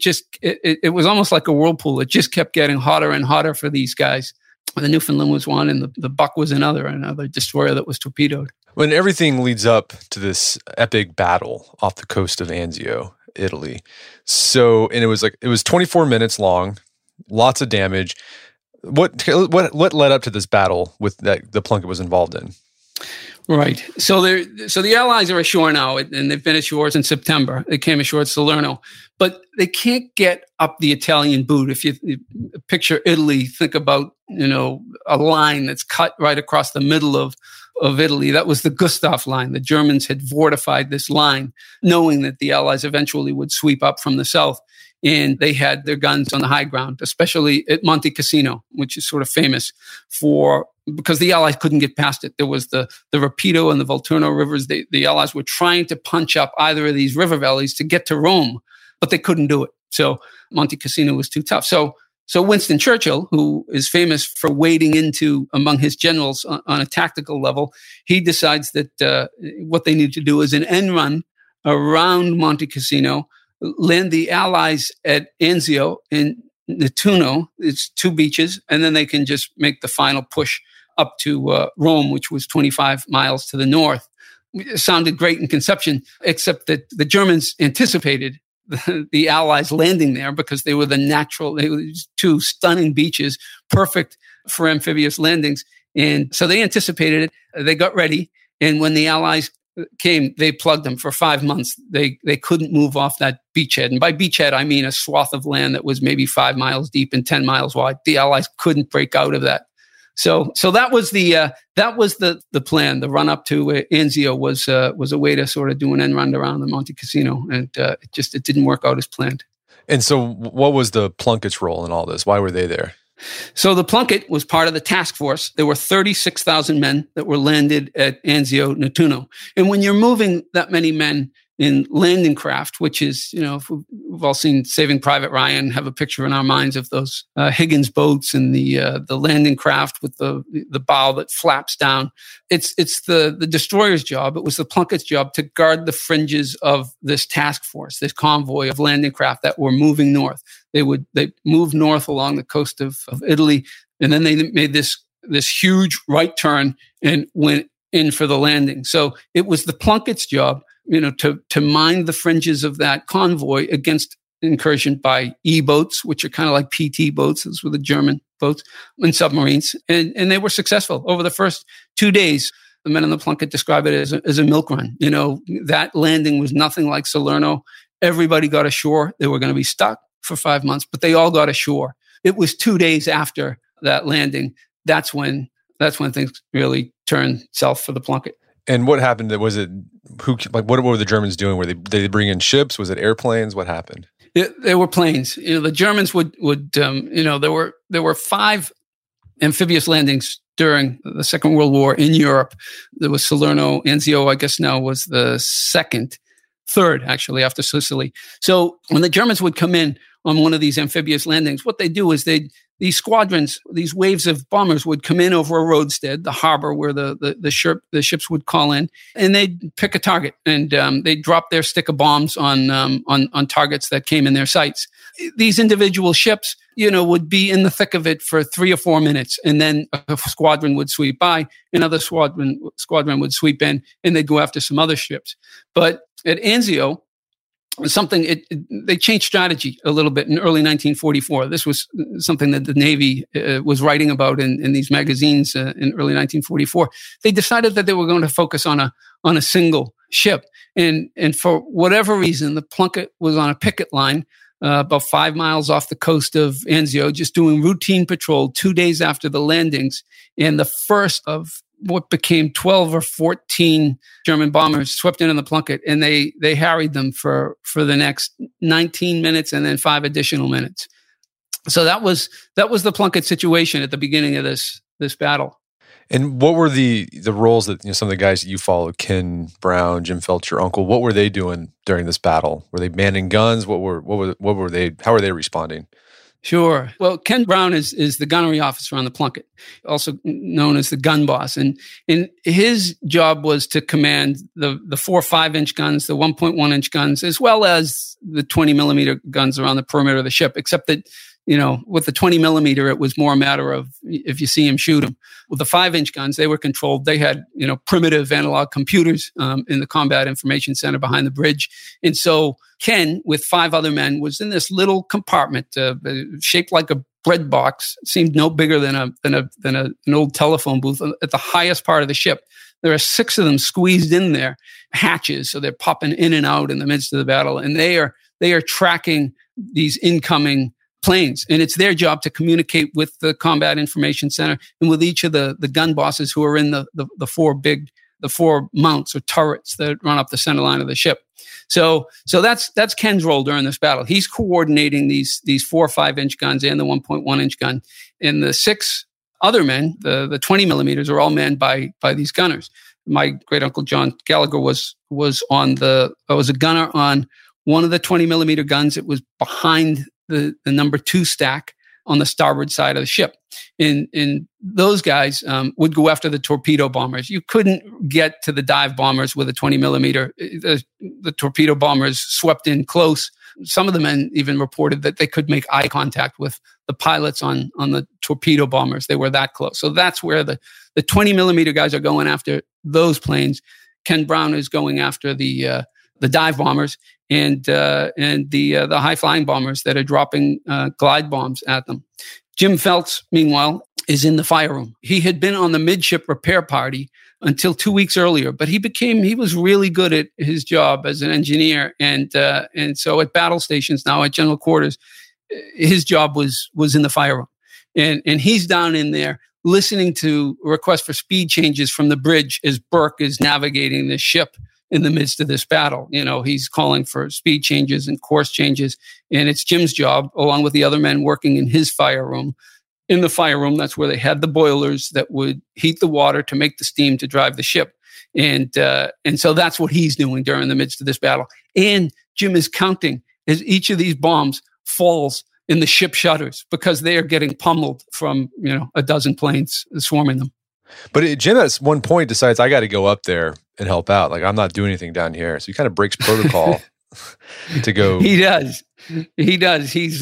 it was almost like a whirlpool. It just kept getting hotter and hotter for these guys. The Newfoundland was one, and the Buck was another destroyer that was torpedoed. When everything leads up to this epic battle off the coast of Anzio, Italy. So, and it was 24 minutes long, lots of damage. What led up to this battle with that the Plunkett was involved in? Right. So the Allies are ashore now, and they've been ashore since September. They came ashore at Salerno, but they can't get up the Italian boot. If you picture Italy, think about, a line that's cut right across the middle of Italy. That was the Gustav line. The Germans had fortified this line, knowing that the Allies eventually would sweep up from the south. And they had their guns on the high ground, especially at Monte Cassino, which is sort of famous because the Allies couldn't get past it. There was the Rapido and the Volturno rivers. The Allies were trying to punch up either of these river valleys to get to Rome, but they couldn't do it. So Monte Cassino was too tough. So Winston Churchill, who is famous for wading into among his generals on a tactical level, he decides that what they need to do is an end run around Monte Cassino, land the Allies at Anzio and Nettuno. It's 2 beaches, and then they can just make the final push up to Rome, which was 25 miles to the north. It sounded great in conception, except that the Germans anticipated the Allies landing there because they were 2 stunning beaches, perfect for amphibious landings. And so they anticipated it. They got ready. And when the Allies came, they plugged them for 5 months. They couldn't move off that beachhead. And by beachhead, I mean a swath of land that was maybe 5 miles deep and 10 miles wide. The Allies couldn't break out of that. So that was the plan. The run up to Anzio was a way to sort of do an end run around the Monte Cassino, and it didn't work out as planned. And so, what was the Plunkett's role in all this? Why were they there? So the Plunkett was part of the task force. There were 36,000 men that were landed at Anzio Nettuno. And when you're moving that many men in landing craft, which is, we've all seen Saving Private Ryan, have a picture in our minds of those Higgins boats and the landing craft with the bow that flaps down. It's the destroyer's job. It was the Plunkett's job to guard the fringes of this task force, this convoy of landing craft that were moving north. They moved north along the coast of Italy, and then they made this huge right turn and went in for the landing. So it was the Plunkett's job, to mine the fringes of that convoy against incursion by E-boats, which are kind of like PT boats. Those were the German boats, and submarines. And they were successful. Over the first 2 days, the men on the Plunkett describe it as a milk run. That landing was nothing like Salerno. Everybody got ashore. They were going to be stuck for 5 months, but they all got ashore. It was 2 days after that landing. That's when that's when things really turned south for the Plunkett. And what happened? Was it what were the Germans doing? Were they bring in ships? Was it airplanes? What happened? There were planes. The Germans would there were 5 amphibious landings during the Second World War in Europe. There was Salerno, Anzio, I guess now was the third actually after Sicily. So when the Germans would come in on one of these amphibious landings, what they do is these squadrons, these waves of bombers would come in over a roadstead, the harbor where the ships would call in, and they'd pick a target and they'd drop their stick of bombs on targets that came in their sights. These individual ships, would be in the thick of it for 3 or 4 minutes, and then a squadron would sweep by, another squadron would sweep in, and they'd go after some other ships. But at Anzio, they changed strategy a little bit in early 1944. This was something that the Navy was writing about in these magazines in early 1944. They decided that they were going to focus on a single ship, and for whatever reason, the Plunkett was on a picket line about 5 miles off the coast of Anzio, just doing routine patrol 2 days after the landings, and the first of what became 12 or 14 German bombers swept in on the Plunkett, and they harried them for the next 19 minutes and then 5 additional minutes. So that was the Plunkett situation at the beginning of this battle. And what were the roles that some of the guys that you followed, Ken Brown, Jim Phelps, your uncle, what were they doing during this battle? Were they manning guns? What were they? How were they responding? Sure. Well, Ken Brown is the gunnery officer on the Plunkett, also known as the gun boss. And his job was to command the 4 5-inch guns, the 1.1-inch guns, as well as the 20 millimeter guns around the perimeter of the ship, except that, with the 20 millimeter, it was more a matter of if you see him, shoot him. With the 5-inch guns, they were controlled. They had, primitive analog computers in the Combat Information Center behind the bridge. And so Ken, with 5 other men, was in this little compartment shaped like a bread box. It seemed no bigger than an old telephone booth at the highest part of the ship. There are 6 of them squeezed in there, hatches, so they're popping in and out in the midst of the battle, and they are tracking these incoming planes, and it's their job to communicate with the Combat Information Center and with each of the gun bosses who are in the 4 mounts or turrets that run up the center line of the ship. So that's Ken's role during this battle. He's coordinating these 4 5-inch guns and the 1.1-inch gun, and the 6 other men, the 20 millimeters, are all manned by these gunners. My great uncle John Gallagher was a gunner on one of the 20 millimeter guns. It was behind the number 2 stack on the starboard side of the ship. And those guys would go after the torpedo bombers. You couldn't get to the dive bombers with a 20 millimeter. The torpedo bombers swept in close. Some of the men even reported that they could make eye contact with the pilots on the torpedo bombers. They were that close. So that's where the 20 millimeter guys are going after those planes. Ken Brown is going after the dive bombers and the high flying bombers that are dropping glide bombs at them. Jim Phelps, meanwhile, is in the fire room. He had been on the midship repair party until 2 weeks earlier, but he was really good at his job as an engineer, and so at battle stations now at general quarters, his job was in the fire room, and he's down in there listening to requests for speed changes from the bridge as Burke is navigating the ship in the midst of this battle. He's calling for speed changes and course changes, and it's Jim's job, along with the other men working in his fire room. In the fire room, that's where they had the boilers that would heat the water to make the steam to drive the ship. And so that's what he's doing during the midst of this battle. And Jim is counting as each of these bombs falls in the ship shutters, because they are getting pummeled from, a dozen planes swarming them. But Jim at one point decides, I got to go up there and help out. Like, I'm not doing anything down here. So he kind of breaks protocol to go. He does. He's,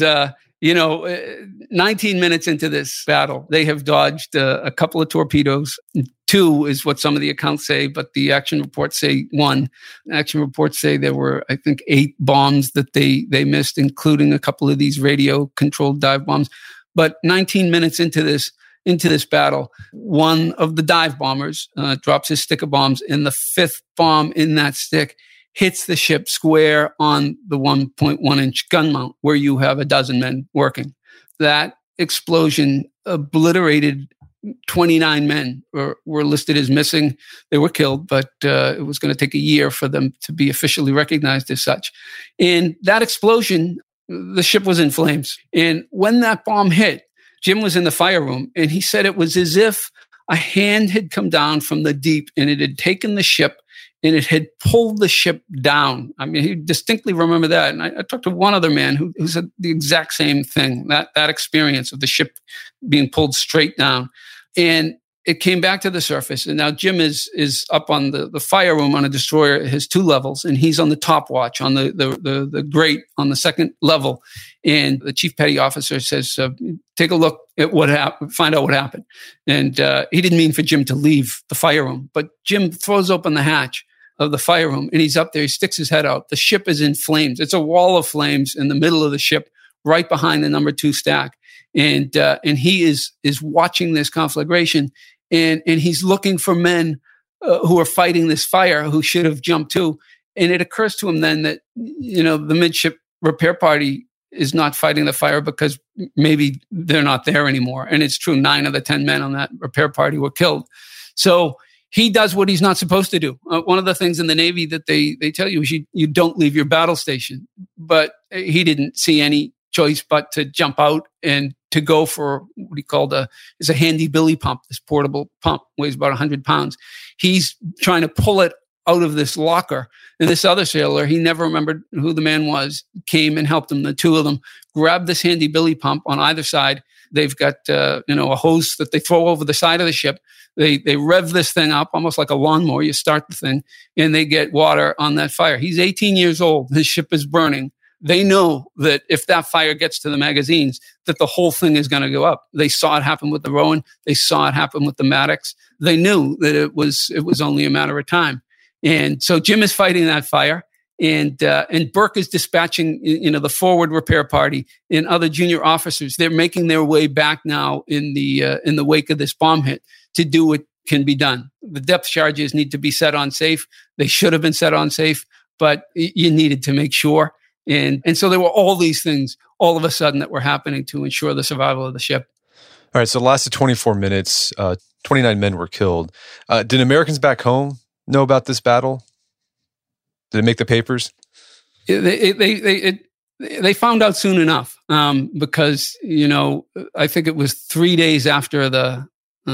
19 minutes into this battle, they have dodged a couple of torpedoes. 2 is what some of the accounts say, but the action reports say 1. Action reports say there were, I think, 8 bombs that they missed, including a couple of these radio-controlled dive bombs. But 19 minutes into this battle, one of the dive bombers drops his stick of bombs, and the 5th bomb in that stick hits the ship square on the 1.1-inch gun mount where you have a dozen men working. That explosion obliterated 29 men were listed as missing. They were killed, but it was going to take a year for them to be officially recognized as such. And that explosion, the ship was in flames. And when that bomb hit, Jim was in the fire room, and he said it was as if a hand had come down from the deep and it had taken the ship and it had pulled the ship down. I mean, he distinctly remembered that. And I talked to one other man who said the exact same thing, that experience of the ship being pulled straight down. And it came back to the surface. And now Jim is up on the fire room on a destroyer. It has 2 levels, and he's on the top watch on the grate on the second level. And the chief petty officer says, take a look at what happened, find out what happened. And he didn't mean for Jim to leave the fire room, but Jim throws open the hatch of the fire room, and he's up there. He sticks his head out. The ship is in flames. It's a wall of flames in the middle of the ship, right behind the number 2 stack. And he is watching this conflagration, and he's looking for men who are fighting this fire who should have jumped too. And it occurs to him then that, the midship repair party is not fighting the fire because maybe they're not there anymore. And it's true, 9 of the 10 men on that repair party were killed. So he does what he's not supposed to do. One of the things in the Navy that they tell you is you don't leave your battle station. But he didn't see any choice but to jump out and to go for what he called is a handy billy pump. This portable pump weighs about 100 pounds. He's trying to pull it out of this locker. And this other sailor, he never remembered who the man was, came and helped him. The 2 of them grabbed this handy billy pump on either side. They've got, a hose that they throw over the side of the ship. They rev this thing up almost like a lawnmower. You start the thing and they get water on that fire. He's 18 years old. His ship is burning. They know that if that fire gets to the magazines, that the whole thing is going to go up. They saw it happen with the Rowan. They saw it happen with the Maddox. They knew that it was only a matter of time. And so Jim is fighting that fire, and Burke is dispatching, the forward repair party and other junior officers. They're making their way back now in the wake of this bomb hit to do what can be done. The depth charges need to be set on safe. They should have been set on safe, but you needed to make sure. And so there were all these things all of a sudden that were happening to ensure the survival of the ship. All right, so it lasted 24 minutes. 29 men were killed. Did Americans back home know about this battle? Did it make the papers? They found out soon enough because, I think it was 3 days after the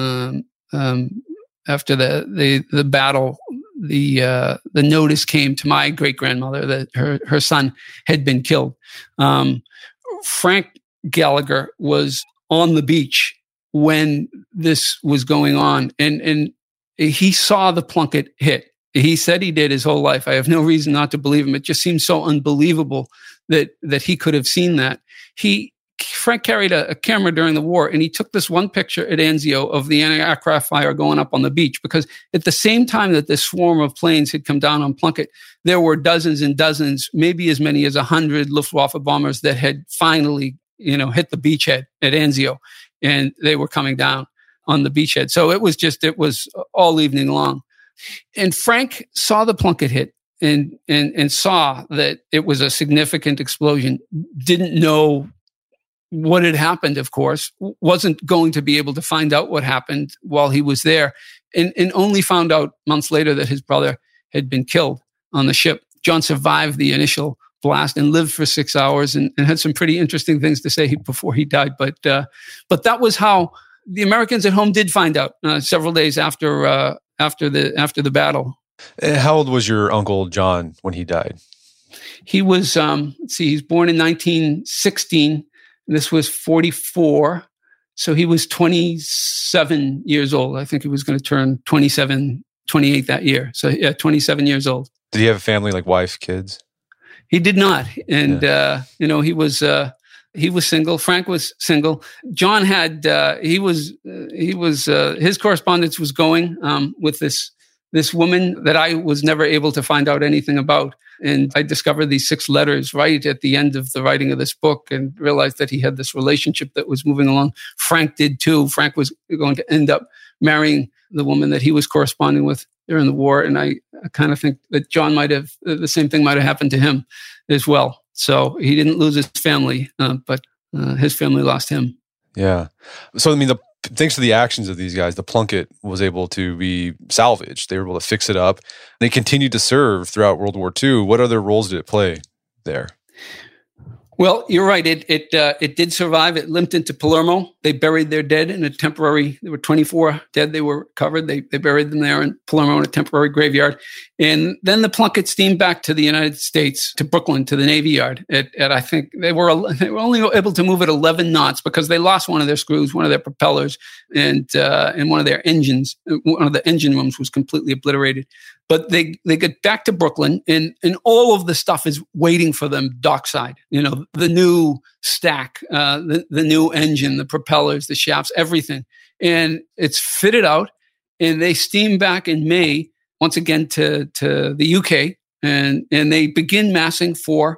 battle, the notice came to my great-grandmother that her son had been killed. Frank Gallagher was on the beach when this was going on, and he saw the Plunkett hit. He said he did his whole life. I have no reason not to believe him. It just seems so unbelievable that he could have seen that. Frank carried a camera during the war, and he took this one picture at Anzio of the anti-aircraft fire going up on the beach, because at the same time that this swarm of planes had come down on Plunkett, there were dozens and dozens, maybe as many as 100 Luftwaffe bombers that had finally, hit the beachhead at Anzio, and they were coming down on the beachhead. So it was all evening long. And Frank saw the Plunkett hit and saw that it was a significant explosion, didn't know what had happened, of course, wasn't going to be able to find out what happened while he was there, and only found out months later that his brother had been killed on the ship. John survived the initial blast and lived for 6 hours and had some pretty interesting things to say before he died. But that was how the Americans at home did find out several days after the battle. How old was your Uncle John when he died? He was, he's born in 1916. This was 44. So he was 27 years old. I think he was going to turn 28 that year. So yeah, 27 years old. Did he have a family, like wife, kids? He did not. And, he was single. Frank was single. John had, his correspondence was going with this woman that I was never able to find out anything about. And I discovered these 6 letters right at the end of the writing of this book and realized that he had this relationship that was moving along. Frank did too. Frank was going to end up marrying the woman that he was corresponding with during the war. And I kind of think that John the same thing might have happened to him as well. So he didn't lose his family, but his family lost him. Yeah. So, the thanks to the actions of these guys, the Plunkett was able to be salvaged. They were able to fix it up. They continued to serve throughout World War II. What other roles did it play there? Well, you're right. It did survive. It limped into Palermo. They buried their dead in a temporary. There were 24 dead. They were covered. They buried them there in Palermo in a temporary graveyard. And then the Plunkett steamed back to the United States, to Brooklyn, to the Navy Yard. I think they were only able to move at 11 knots because they lost one of their screws, one of their propellers, and one of their engines. One of the engine rooms was completely obliterated. But they get back to Brooklyn, and all of the stuff is waiting for them dockside. The new stack, the new engine, the propellers, the shafts, everything. And it's fitted out, and they steam back in May, once again, to the UK, and they begin massing for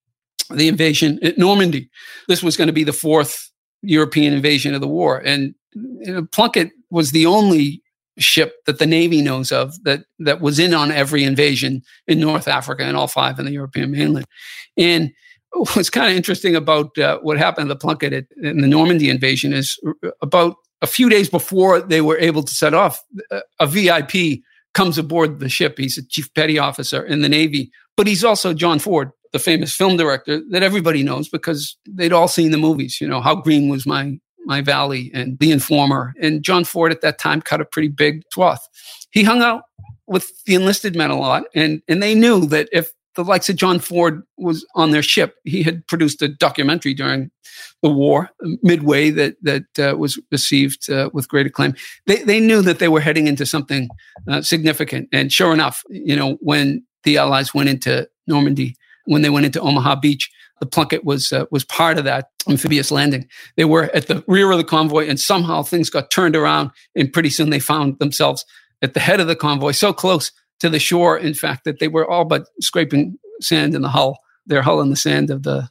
the invasion at Normandy. This was going to be the fourth European invasion of the war. And Plunkett was the only ship that the Navy knows of that was in on every invasion in North Africa and all 5 in the European mainland. And what's kind of interesting about what happened to the Plunkett in the Normandy invasion is about a few days before they were able to set off, a VIP comes aboard the ship. He's a chief petty officer in the Navy, but he's also John Ford, the famous film director that everybody knows because they'd all seen the movies, How Green Was My Valley and The Informer. And John Ford at that time cut a pretty big swath. He hung out with the enlisted men a lot, and they knew that if the likes of John Ford was on their ship, he had produced a documentary during the war, Midway, that was received with great acclaim. They knew that they were heading into something significant. And sure enough, when the Allies went into Normandy, when they went into Omaha Beach, the Plunkett was part of that amphibious landing. They were at the rear of the convoy, and somehow things got turned around, and pretty soon they found themselves at the head of the convoy, so close to the shore, in fact, that they were all but scraping sand in the hull, their hull in the sand of the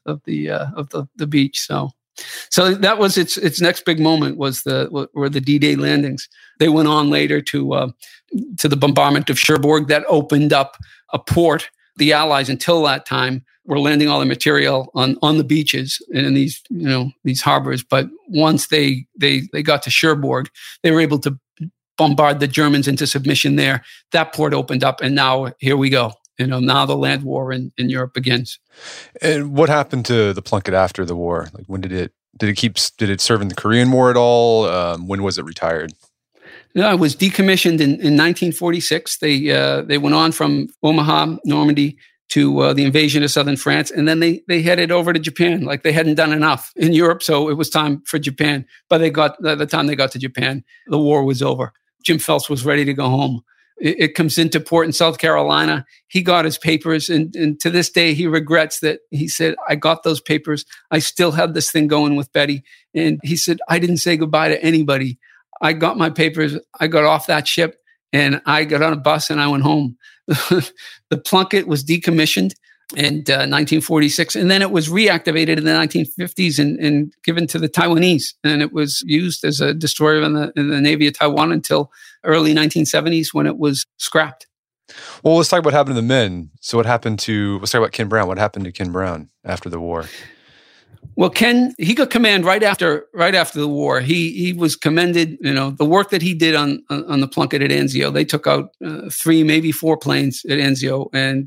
beach. So that was its next big moment were the D-Day landings. They went on later to the bombardment of Cherbourg that opened up a port. The Allies, until that time, were landing all the material on the beaches and in these harbors. But once they got to Cherbourg, they were able to bombard the Germans into submission there. That port opened up, and now here we go. Now the land war in Europe begins. And what happened to the Plunkett after the war? Like, when did it serve in the Korean War at all? When was it retired? No, it was decommissioned in 1946. They went on from Omaha, Normandy, to the invasion of southern France, and then they headed over to Japan. Like, they hadn't done enough in Europe, so it was time for Japan. But by the time they got to Japan, the war was over. Jim Phelps was ready to go home. It comes into port in South Carolina. He got his papers, and to this day, he regrets that. He said, I got those papers. I still had this thing going with Betty. And he said, I didn't say goodbye to anybody. I got my papers. I got off that ship, and I got on a bus, and I went home. The Plunkett was decommissioned in 1946, and then it was reactivated in the 1950s and given to the Taiwanese, and it was used as a destroyer in the Navy of Taiwan until early 1970s when it was scrapped. Well, let's talk about what happened to the men. So let's talk about Ken Brown. What happened to Ken Brown after the war? Well, Ken, he got command right after the war. He was commended. The work that he did on the Plunkett at Anzio. They took out 3, maybe 4 planes at Anzio,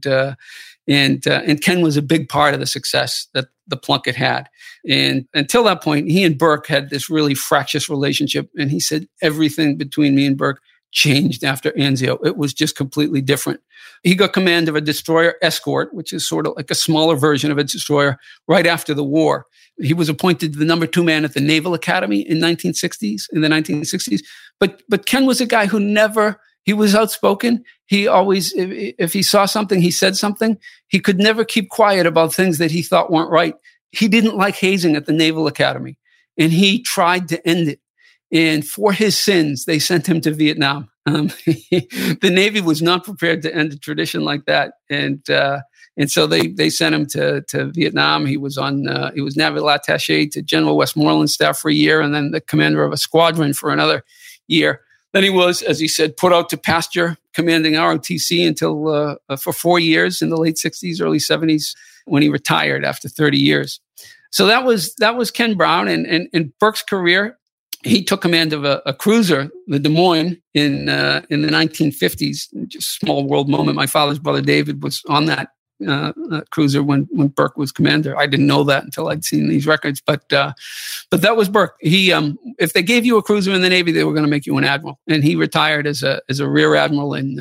and Ken was a big part of the success that the Plunkett had. And until that point, he and Burke had this really fractious relationship. And he said everything between me and Burke changed after Anzio. It was just completely different. He got command of a destroyer escort, which is sort of like a smaller version of a destroyer, right after the war. He was appointed the number 2 man at the Naval Academy in the 1960s. But Ken was a guy who he was outspoken. He always, if he saw something, he said something. He could never keep quiet about things that he thought weren't right. He didn't like hazing at the Naval Academy, and he tried to end it. And for his sins, they sent him to Vietnam. The Navy was not prepared to end a tradition like that, and so they sent him to Vietnam. He was naval attaché to General Westmoreland's staff for a year, and then the commander of a squadron for another year. Then he was, as he said, put out to pasture, commanding ROTC until for 4 years in the late 60s, early 70s, when he retired after 30 years. So that was Ken Brown, and Burke's career he took command of a cruiser, the Des Moines, in the 1950s. Just a small world moment. My father's brother David was on that cruiser when Burke was commander. I didn't know that until I'd seen these records, but that was Burke. He, if they gave you a cruiser in the Navy, they were going to make you an admiral, and he retired as a rear admiral in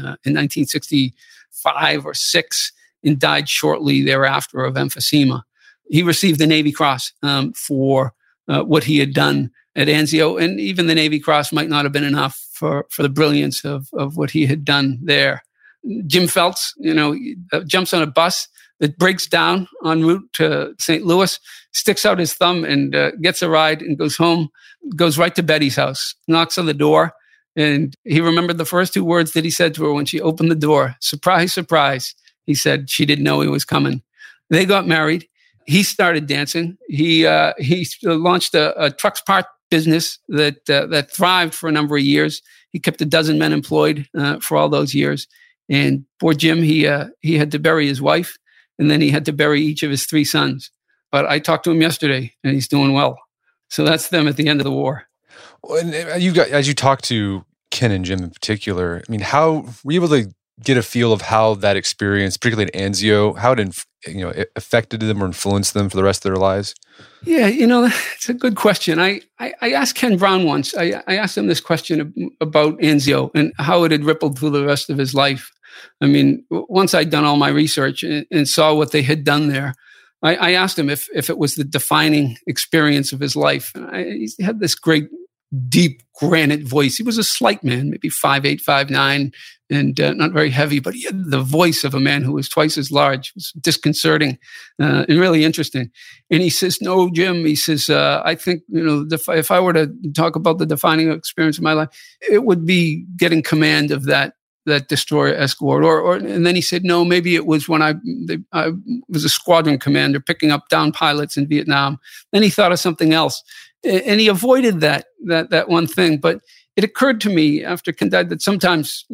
1965 or 6, and died shortly thereafter of emphysema. He received the Navy Cross for what he had done at Anzio, and even the Navy Cross might not have been enough for the brilliance of what he had done there. Jim Phelps, jumps on a bus that breaks down en route to St. Louis, sticks out his thumb and gets a ride and goes home, goes right to Betty's house, knocks on the door, and he remembered the first 2 words that he said to her when she opened the door. Surprise, surprise. He said she didn't know he was coming. They got married. He started dancing. He launched a trucks part business that thrived for a number of years. He kept a dozen men employed for all those years. And poor Jim, he had to bury his wife, and then he had to bury each of his 3 sons. But I talked to him yesterday, and he's doing well. So that's them at the end of the war. And as you talk to Ken and Jim in particular, I mean, how were you able to get a feel of how that experience, particularly at Anzio, how it affected them or influenced them for the rest of their lives? Yeah, it's a good question. I asked Ken Brown once. I asked him this question about Anzio and how it had rippled through the rest of his life. I mean, once I'd done all my research and saw what they had done there, I asked him if it was the defining experience of his life. He had this great, deep granite voice. He was a slight man, maybe 5'8", 5'9", and not very heavy, but he had the voice of a man who was twice as large. It was disconcerting and really interesting. And he says, "No, Jim," he says, "I think, if I were to talk about the defining experience of my life, it would be getting command of that destroyer escort." And then he said, "No, maybe it was when I was a squadron commander picking up down pilots in Vietnam." Then he thought of something else, and he avoided that one thing. But it occurred to me after Ken died that sometimes,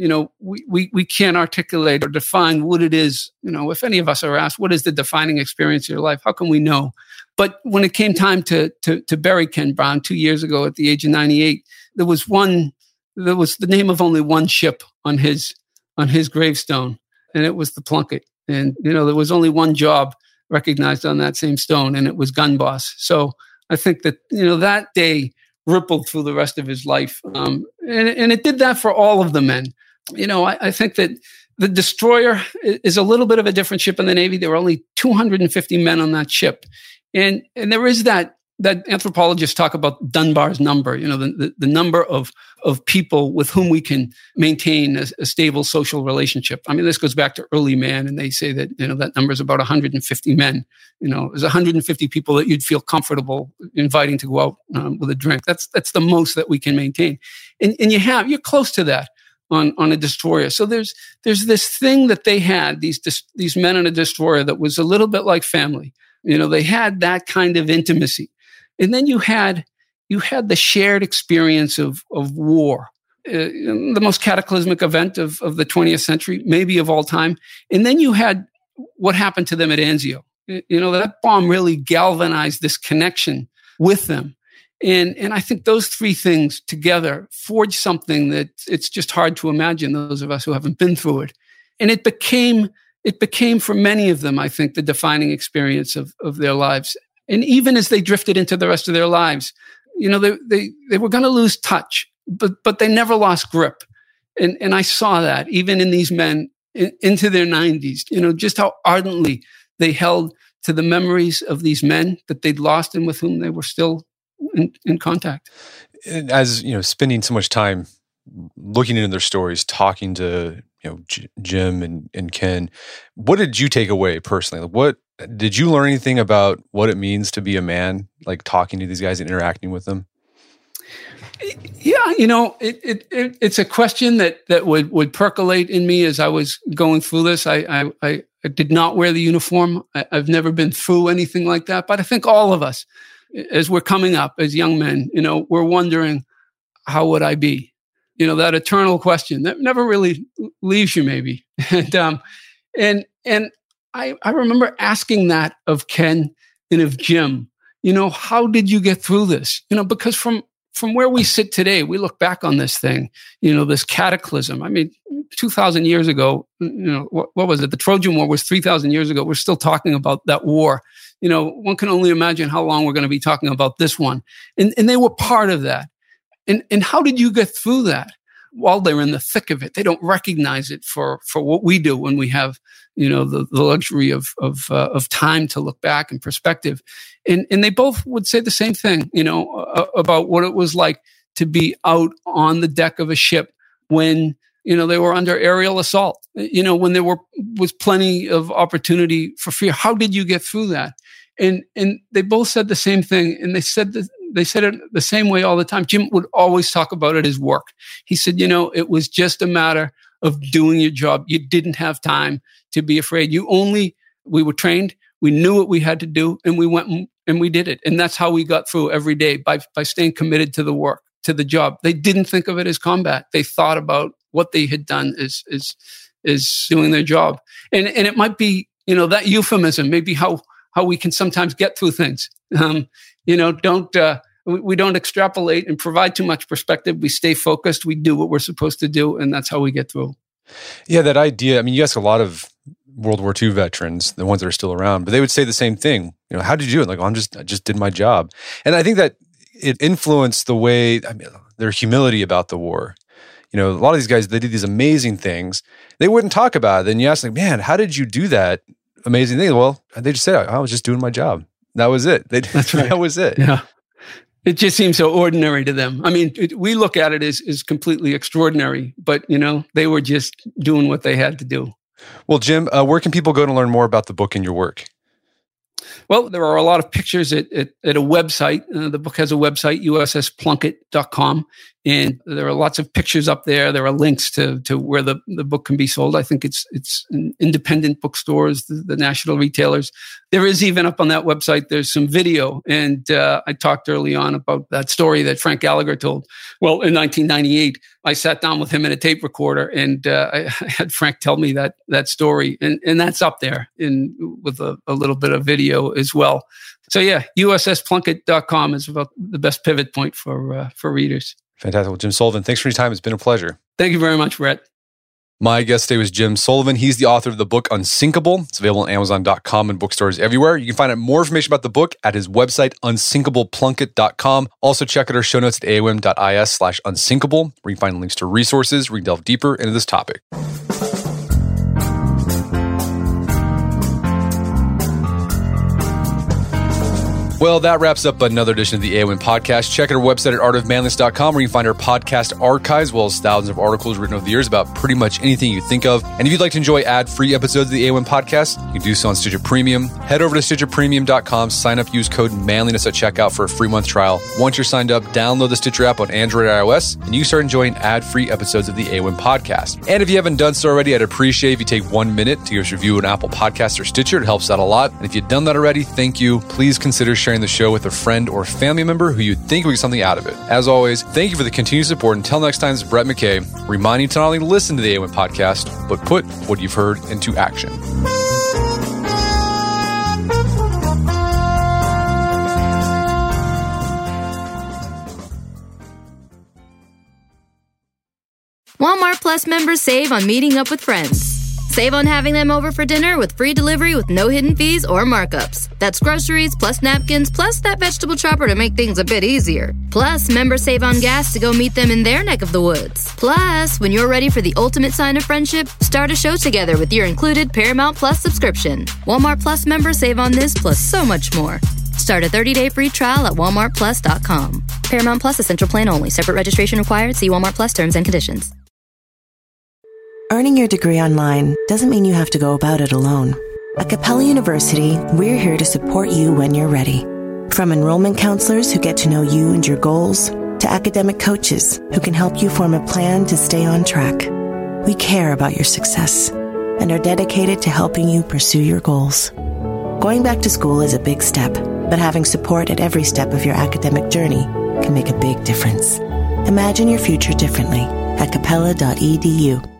we can't articulate or define what it is. If any of us are asked, what is the defining experience of your life? How can we know? But when it came time to bury Ken Brown 2 years ago at the age of 98, there was the name of only one ship on his gravestone, and it was the Plunkett. And, there was only one job recognized on that same stone, and it was gun boss. So I think that, that day rippled through the rest of his life. And it did that for all of the men. I think that the destroyer is a little bit of a different ship in the Navy. There were only 250 men on that ship. And there is that anthropologists talk about Dunbar's number, the number of people with whom we can maintain a stable social relationship. I mean, this goes back to early man, and they say that, that number is about 150 men. There's 150 people that you'd feel comfortable inviting to go out with a drink. That's the most that we can maintain. And you're close to that on a destroyer. So there's this thing that they had, these men on a destroyer that was a little bit like family. They had that kind of intimacy. And then you had the shared experience of war, the most cataclysmic event of the 20th century, maybe of all time. And then you had what happened to them at Anzio. That bomb really galvanized this connection with them. And I think those 3 things together forged something that it's just hard to imagine, those of us who haven't been through it. And it became for many of them, I think, the defining experience of their lives. And even as they drifted into the rest of their lives, they were going to lose touch, but they never lost grip. And I saw that even in these men into their 90s, just how ardently they held to the memories of these men that they'd lost and with whom they were still in contact. And as, spending so much time looking into their stories, talking to, Jim and Ken, what did you take away personally? What did you learn anything about what it means to be a man, like talking to these guys and interacting with them? Yeah, it's a question that would percolate in me as I was going through this. I did not wear the uniform. I've never been through anything like that. But I think all of us, as we're coming up as young men, we're wondering, how would I be? That eternal question that never really leaves you, maybe. And I remember asking that of Ken and of Jim. How did you get through this? Because from from where we sit today, we look back on this thing, this cataclysm. I mean, 2,000 years ago, what was it? The Trojan War was 3,000 years ago. We're still talking about that war. One can only imagine how long we're going to be talking about this one. And they were part of that. And how did you get through that? While they're in the thick of it, they don't recognize it for what we do when we have, the luxury of time to look back and perspective. And they both would say the same thing, about what it was like to be out on the deck of a ship when, they were under aerial assault, when there was plenty of opportunity for fear. How did you get through that? And they both said the same thing. And they said it the same way all the time. Jim would always talk about it as work. He said, it was just a matter of doing your job. You didn't have time to be afraid. We were trained. We knew what we had to do, and we went and we did it. And that's how we got through every day, by staying committed to the work, to the job. They didn't think of it as combat. They thought about what they had done is doing their job. And it might be, that euphemism, maybe how we can sometimes get through things. We don't extrapolate and provide too much perspective. We stay focused. We do what we're supposed to do, and that's how we get through. Yeah, that idea. I mean, you ask a lot of World War II veterans, the ones that are still around, but they would say the same thing. How did you do it? Like, I just did my job. And I think that it influenced the way, their humility about the war. A lot of these guys, they did these amazing things. They wouldn't talk about it. Then you ask them, man, how did you do that amazing thing? Well, they just said, I was just doing my job. That was it. That's right. That was it. Yeah. It just seems so ordinary to them. I mean, we look at it as completely extraordinary, but, they were just doing what they had to do. Well, Jim, where can people go to learn more about the book and your work? Well, there are a lot of pictures at a website. The book has a website, ussplunket.com. And there are lots of pictures up there. There are links to where the book can be sold. I think it's in independent bookstores, the national retailers. There is even up on that website, there's some video. And I talked early on about that story that Frank Gallagher told. Well, in 1998, I sat down with him in a tape recorder, and I had Frank tell me that story. And that's up there with a little bit of video as well. So yeah, ussplunket.com is about the best pivot point for readers. Fantastic. Well, Jim Sullivan, thanks for your time. It's been a pleasure. Thank you very much, Brett. My guest today was Jim Sullivan. He's the author of the book Unsinkable. It's available on Amazon.com and bookstores everywhere. You can find out more information about the book at his website, unsinkableplunket.com. Also, check out our show notes at aom.is/unsinkable, where you can find links to resources where you can delve deeper into this topic. Well, that wraps up another edition of the AOM podcast. Check out our website at artofmanliness.com, where you can find our podcast archives, as well as thousands of articles written over the years about pretty much anything you think of. And if you'd like to enjoy ad-free episodes of the AOM podcast, you can do so on Stitcher Premium. Head over to stitcherpremium.com, sign up, use code manliness at checkout for a free month trial. Once you're signed up, download the Stitcher app on Android or iOS, and you can start enjoying ad-free episodes of the AOM podcast. And if you haven't done so already, I'd appreciate if you take 1 minute to give us a review on Apple Podcasts or Stitcher. It helps out a lot. And if you've done that already, thank you. Please consider sharing the show with a friend or family member who you'd think would get something out of it. As always, thank you for the continued support. Until next time, this is Brett McKay, reminding you to not only listen to the AOM podcast, but put what you've heard into action. Walmart Plus members save on meeting up with friends. Save on having them over for dinner with free delivery with no hidden fees or markups. That's groceries, plus napkins, plus that vegetable chopper to make things a bit easier. Plus, members save on gas to go meet them in their neck of the woods. Plus, when you're ready for the ultimate sign of friendship, start a show together with your included Paramount Plus subscription. Walmart Plus members save on this plus so much more. Start a 30-day free trial at walmartplus.com. Paramount Plus Essential Plan only. Separate registration required. See Walmart Plus terms and conditions. Earning your degree online doesn't mean you have to go about it alone. At Capella University, we're here to support you when you're ready. From enrollment counselors who get to know you and your goals, to academic coaches who can help you form a plan to stay on track. We care about your success and are dedicated to helping you pursue your goals. Going back to school is a big step, but having support at every step of your academic journey can make a big difference. Imagine your future differently at capella.edu.